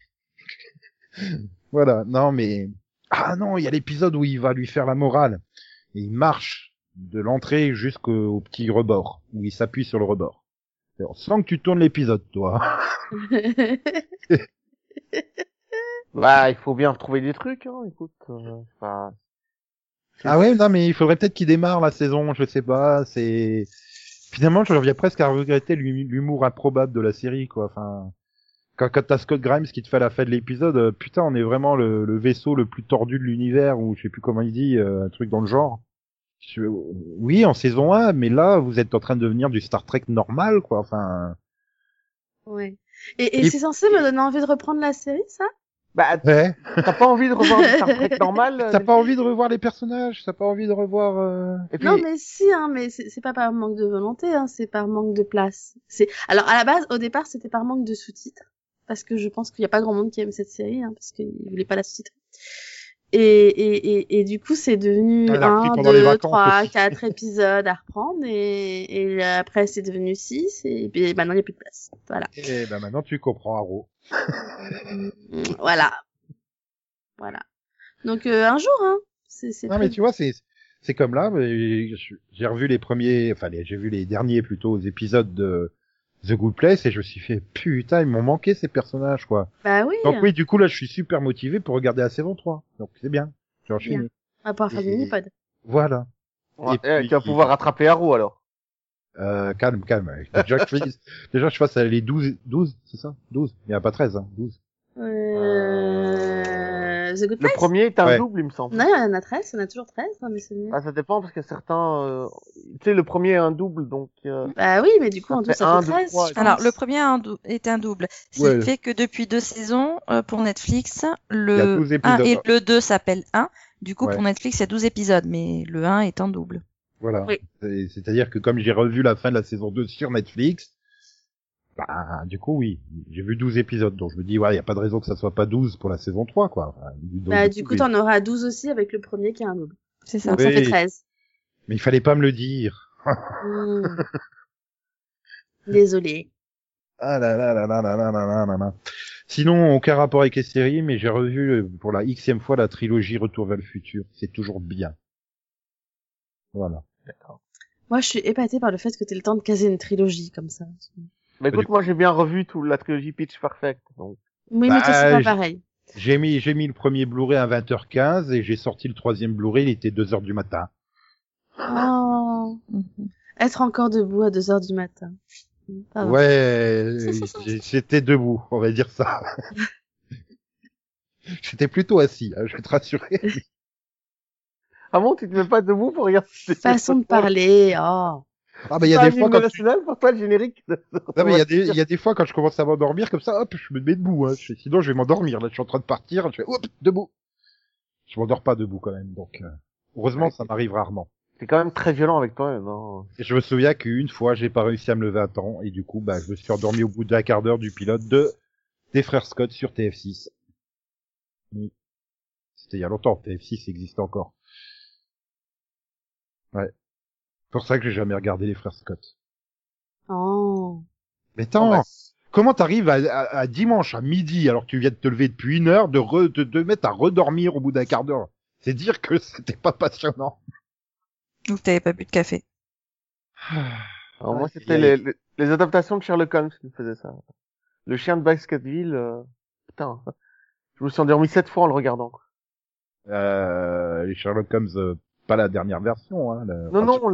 S1: Voilà. Non, mais... Ah non, il y a l'épisode où il va lui faire la morale. Et il marche de l'entrée jusqu'au petit rebord, où il s'appuie sur le rebord. Alors, sans que tu tournes l'épisode, toi.
S3: Bah, il faut bien trouver des trucs, hein, écoute. Enfin,
S1: Ah ouais, non, mais il faudrait peut-être qu'il démarre la saison, je sais pas, c'est... Finalement, je reviens presque à regretter l'humour improbable de la série, quoi, enfin... Quand t'as Scott Grimes qui te fait à la fin de l'épisode, putain, on est vraiment le vaisseau le plus tordu de l'univers, ou je sais plus comment il dit, un truc dans le genre. Oui, en saison 1, mais là, vous êtes en train de devenir du Star Trek normal, quoi, enfin...
S4: Ouais. Et
S1: Et-
S4: c'est censé me donner envie de reprendre la série, ça?
S3: bah,
S1: Ouais.
S3: t'as pas envie de revoir du Star Trek normal
S1: T'as pas envie de revoir les personnages, t'as pas envie de revoir...
S3: Et puis,
S4: Non, mais si, hein, mais c'est pas par manque de volonté, hein, c'est par manque de place. Alors, à la base, au départ, c'était par manque de sous-titres. Parce que je pense qu'il y a pas grand monde qui aime cette série, hein, parce qu'ils voulaient pas la sous-titrer. Et du coup, c'est devenu
S1: Elle a repris
S4: 1,
S1: pendant les
S4: 2,
S1: vacances
S4: 3,
S1: aussi.
S4: 4 épisodes à reprendre, et après, c'est devenu 6, et puis maintenant, il n'y a plus de place. Voilà.
S1: Et ben maintenant, tu comprends, Haro.
S4: Voilà. Voilà. Donc, un jour, hein. C'est
S1: Non, mais tu vois, c'est comme là, mais j'ai revu les premiers, enfin, j'ai vu les derniers plutôt épisodes de The Good Place et je me suis fait, putain, ils m'ont manqué ces personnages, quoi.
S4: Bah oui.
S1: Donc oui, du coup, là, je suis super motivé pour regarder la saison 3. Donc c'est bien. J'ai enchaîné.
S4: Bien. On va pouvoir faire des
S1: Et-
S4: mini-pods.
S1: Voilà.
S3: ouais,
S1: Et puis-
S3: tu vas pouvoir rattraper Arrow, alors.
S1: Calme. Déjà, je fasse les 12, c'est ça? 12. Il n'y a pas 13, hein. 12.
S4: The Good
S3: Le
S4: Place?
S3: premier est un
S1: Ouais.
S3: double, il me semble.
S4: Non, il y en a 13, il y en a toujours 13 dans mes souvenirs.
S3: Ah, ça dépend parce que certains, tu sais, le premier est un double, donc,
S4: Bah oui, mais du coup,
S3: Ça
S4: en tout,
S3: fait
S4: ça
S3: un,
S4: fait
S3: deux,
S4: 13,
S3: trois,
S4: je
S5: Alors,
S4: pense.
S5: le premier est un double. Ce qui
S1: Ouais.
S5: fait que depuis 2 saisons, pour Netflix,
S1: Il y a
S5: le
S1: 12
S5: 1
S1: épisodes.
S5: et le 2 s'appellent 1. Du coup,
S1: Ouais.
S5: pour Netflix, il y a 12 épisodes, mais le 1 est en double.
S1: Voilà.
S4: Oui.
S1: C'est-à-dire que comme j'ai revu la fin de la saison 2 sur Netflix, bah, du coup, oui. J'ai vu 12 épisodes. Donc je me dis, ouais, il n'y a pas de raison que ça soit pas 12 pour la saison 3, quoi. Enfin,
S4: Bah, du coup, t'en auras 12 aussi avec le premier qui est un double.
S5: C'est ça.
S4: Donc, ça
S1: Oui.
S4: fait 13.
S1: Mais il fallait pas me le dire.
S4: Hmm. Désolé.
S1: Ah là là là là là là là là là. Sinon, aucun rapport avec les séries, mais j'ai revu pour la xème fois la trilogie Retour vers le futur. C'est toujours bien. Voilà.
S4: Moi, je suis épatée par le fait que t'aies le temps de caser une trilogie comme ça.
S3: mais
S1: du
S3: écoute,
S1: coup-
S3: moi, j'ai bien revu toute la trilogie Pitch Perfect, donc.
S4: Oui,
S1: Bah,
S4: mais toi, c'est pas
S1: je-
S4: pareil.
S1: J'ai mis le premier Blu-ray à 20h15 et j'ai sorti le troisième Blu-ray, il était 2h du matin.
S4: Oh.
S5: Mhm.
S4: Être encore debout à 2 heures du matin. Ah,
S1: Ouais, j'étais debout, on va dire ça. J'étais plutôt assis, hein, je vais te rassurer.
S3: Ah bon, tu te mets pas debout pour regarder
S4: Façon de parler, oh.
S1: Ah bah il y a des fois quand
S3: national pour toi, le générique.
S1: non mais il y a des fois quand je commence à m'endormir comme ça, hop, je me mets debout. Hein. Sinon je vais m'endormir. Là, je suis en train de partir, je fais hop, debout. Je m'endors pas debout quand même, donc heureusement ça m'arrive rarement.
S3: C'est quand même très violent avec toi, non?
S1: Et je me souviens qu'une fois j'ai pas réussi à me lever à temps et du coup bah je me suis endormi au bout d'un quart d'heure du pilote des frères Scott sur TF6. Oui. C'était il y a longtemps, TF6 existe encore. Ouais. C'est pour ça que j'ai jamais regardé les frères Scott.
S4: Oh.
S1: Mais attends,
S3: Oh, bah,
S1: comment t'arrives à dimanche à midi alors que tu viens de te lever depuis 1 heure de mettre à redormir au bout d'un quart d'heure? C'est dire que c'était pas passionnant.
S5: Ou que t'avais pas bu de café.
S3: Alors moi,
S1: Aïe,
S3: c'était
S1: aïe, aïe.
S3: les adaptations de Sherlock Holmes qui me faisaient ça. Le chien de Baskerville, putain. Je me suis endormi 7 fois en le regardant, quoi.
S1: Les Sherlock Holmes, pas la dernière version, hein.
S3: Non, non,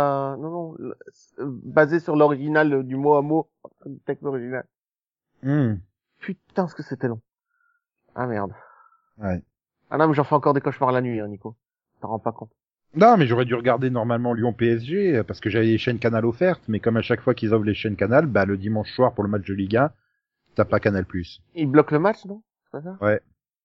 S3: basé sur l'original du mot à mot, du texte original.
S1: Hmm,
S3: Putain, ce que c'était long. Ah merde.
S1: ouais.
S3: Ah non, mais j'en fais encore des cauchemars la nuit, hein, Nico. T'en rends pas compte.
S1: Non, mais j'aurais dû regarder normalement Lyon PSG parce que j'avais les chaînes Canal offertes, mais comme à chaque fois qu'ils offrent les chaînes Canal, bah le dimanche soir pour le match de Ligue 1, t'as pas Canal+.
S3: Il bloque le match, non? C'est pas ça?
S1: Ouais.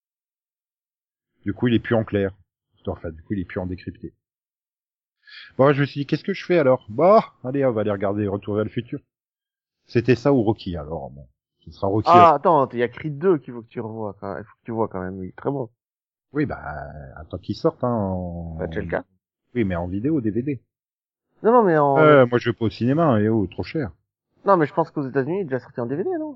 S1: Du coup, il est plus en clair. Enfin, du coup, il est plus en décrypté. Bon, je me suis dit, qu'est-ce que je fais alors? Bah, allez, on va aller regarder Retour vers le futur. C'était ça ou Rocky, alors bon. Ce sera Rocky.
S3: Ah, attends, il y a Creed 2 qu'il faut que tu revois, quand même. Il faut que tu vois quand même, oui. Très bon.
S1: Oui, bah, attends qu'il sorte, hein.
S3: Bah, c'est le cas.
S1: Oui, mais en vidéo, DVD.
S3: Non, non, mais
S1: Moi, je vais pas au cinéma, hein, et oh, trop cher.
S3: non, mais je pense qu'aux États-Unis, il est déjà sorti en DVD, non?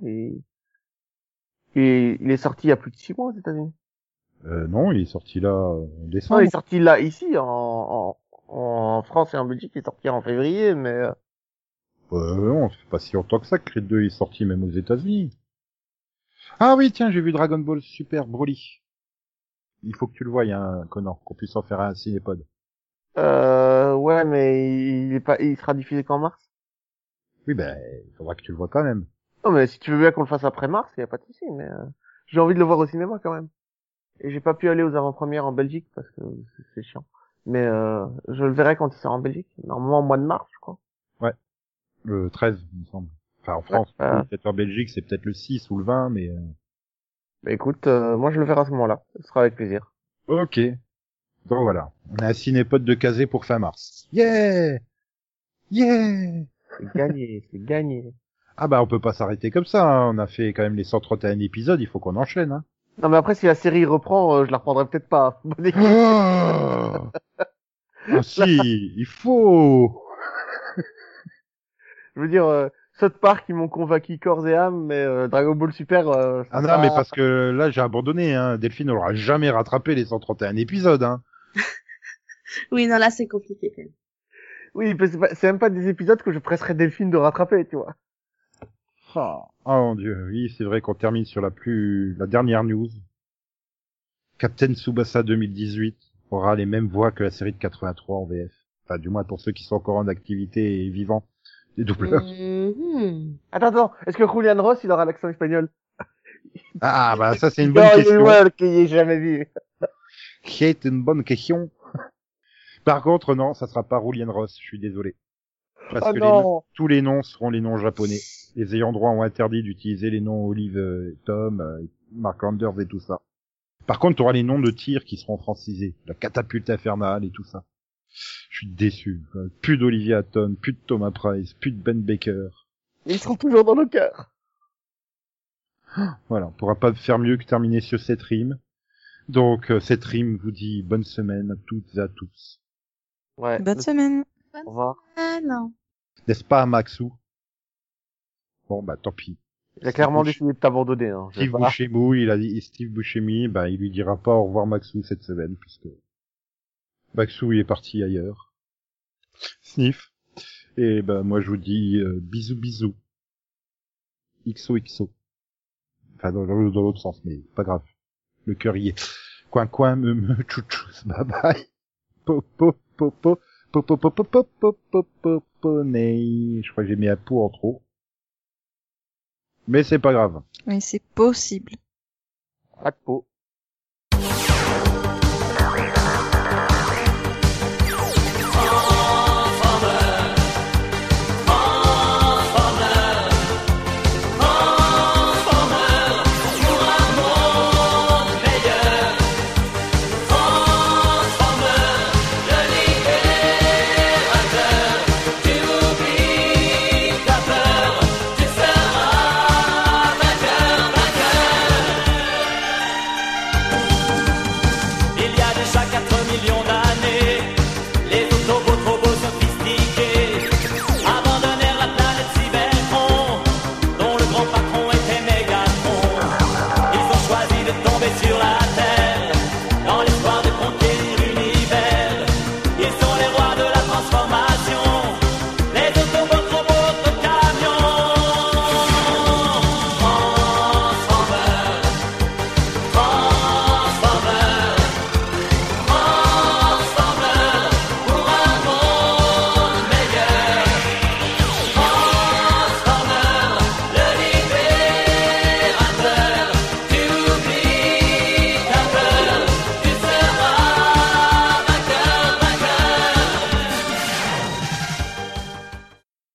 S3: Et il est sorti il y a plus de 6 mois aux États-Unis.
S1: Non, il est sorti là, en
S3: Non, il
S1: décembre.
S3: est sorti là, ici, en France et en Belgique, il est sorti en février, mais
S1: Non, ça fait pas si longtemps que ça que Creed 2 est sorti même aux États-Unis. Ah oui, tiens, j'ai vu Dragon Ball Super Broly. Il faut que tu le voies, hein, Connor, qu'on puisse en faire un cinépod.
S3: ouais, mais il sera diffusé qu'en mars.
S1: Oui, ben, il faudra que tu le vois quand même.
S3: Non, mais si tu veux bien qu'on le fasse après mars, il y a pas de souci, mais j'ai envie de le voir au cinéma quand même. Et j'ai pas pu aller aux avant-premières en Belgique parce que c'est chiant. Mais je le verrai quand il sera en Belgique, normalement au mois de mars, je crois.
S1: Ouais. Le 13, il me semble. Enfin, en
S3: Ouais,
S1: France. Oui, peut-être en Belgique, c'est peut-être le 6 ou le 20, mais...
S3: bah écoute, moi je le verrai à ce moment-là. Ce sera avec plaisir.
S1: Ok. Donc voilà. On a un cinépod de casé pour fin mars. Yeah! Yeah!
S3: C'est gagné, c'est gagné.
S1: Ah bah, on peut pas s'arrêter comme ça, hein. On a fait quand même les 131 épisodes, il faut qu'on enchaîne, hein.
S3: Non, mais après si la série reprend, je la reprendrai peut-être pas. Bonne équipe.
S1: Ah, ah si, il faut.
S3: Je veux dire, South Park ils m'ont convaincu corps et âme, mais Dragon Ball Super, ça
S1: Ah non,
S3: va.
S1: mais parce que là, j'ai abandonné, hein. Delphine n'aura jamais rattrapé les 131 épisodes, hein.
S4: Oui, non, là, c'est compliqué, quand même.
S3: Oui, mais c'est même pas des épisodes que je presserais Delphine de rattraper, tu vois.
S1: Oh mon dieu, oui, c'est vrai qu'on termine sur la dernière news. Captain Tsubasa 2018 aura les mêmes voix que la série de 83 en VF. Enfin, du moins pour ceux qui sont encore en activité et vivants. Les doubleurs.
S4: Mhm.
S3: Attends, est-ce que Julian Ross il aura l'accent espagnol?
S1: Ah, bah, ça, c'est une bonne
S3: Non,
S1: question.
S3: ouais, qu'il y ait jamais vu.
S1: C'est une bonne question. Par contre, non, ça sera pas Julian Ross, je suis désolé. Parce
S3: Oh
S1: que
S3: non.
S1: tous les noms seront les noms japonais. Les ayants droit ont interdit d'utiliser les noms Olive, Tom, Mark Anders et tout ça. Par contre, tu auras les noms de tirs qui seront francisés. La catapulte infernale et tout ça. Je suis déçu. Plus d'Olivier Hatton, plus de Thomas Price, plus de Ben Baker.
S3: Ils sont toujours dans nos cœurs.
S1: Voilà, on pourra pas faire mieux que terminer sur cette rime. Donc, cette rime vous dit bonne semaine à toutes et à tous.
S3: Ouais.
S5: Bonne semaine.
S3: Au revoir.
S4: Ah, non.
S1: N'est-ce pas, Maxou? Bon, bah, tant pis.
S3: Il a clairement
S1: Steve
S3: décidé de t'abandonner, hein. Je sais
S1: Steve
S3: pas.
S1: Buscemi, il a dit, Steve Buscemi, bah, il lui dira pas au revoir Maxou cette semaine, puisque Maxou, il est parti ailleurs. Sniff. Et bah, moi, je vous dis, bisous, bisous. XOXO. Enfin, dans l'autre sens, mais pas grave. Le cœur y est. Coin, coin, chouchous, bye bye. Popo, popo, popo, popo, popo, popo, poney. Je crois que j'ai mis un pot en trop. Mais c'est pas grave.
S5: Oui, c'est possible.
S3: Pas de peau.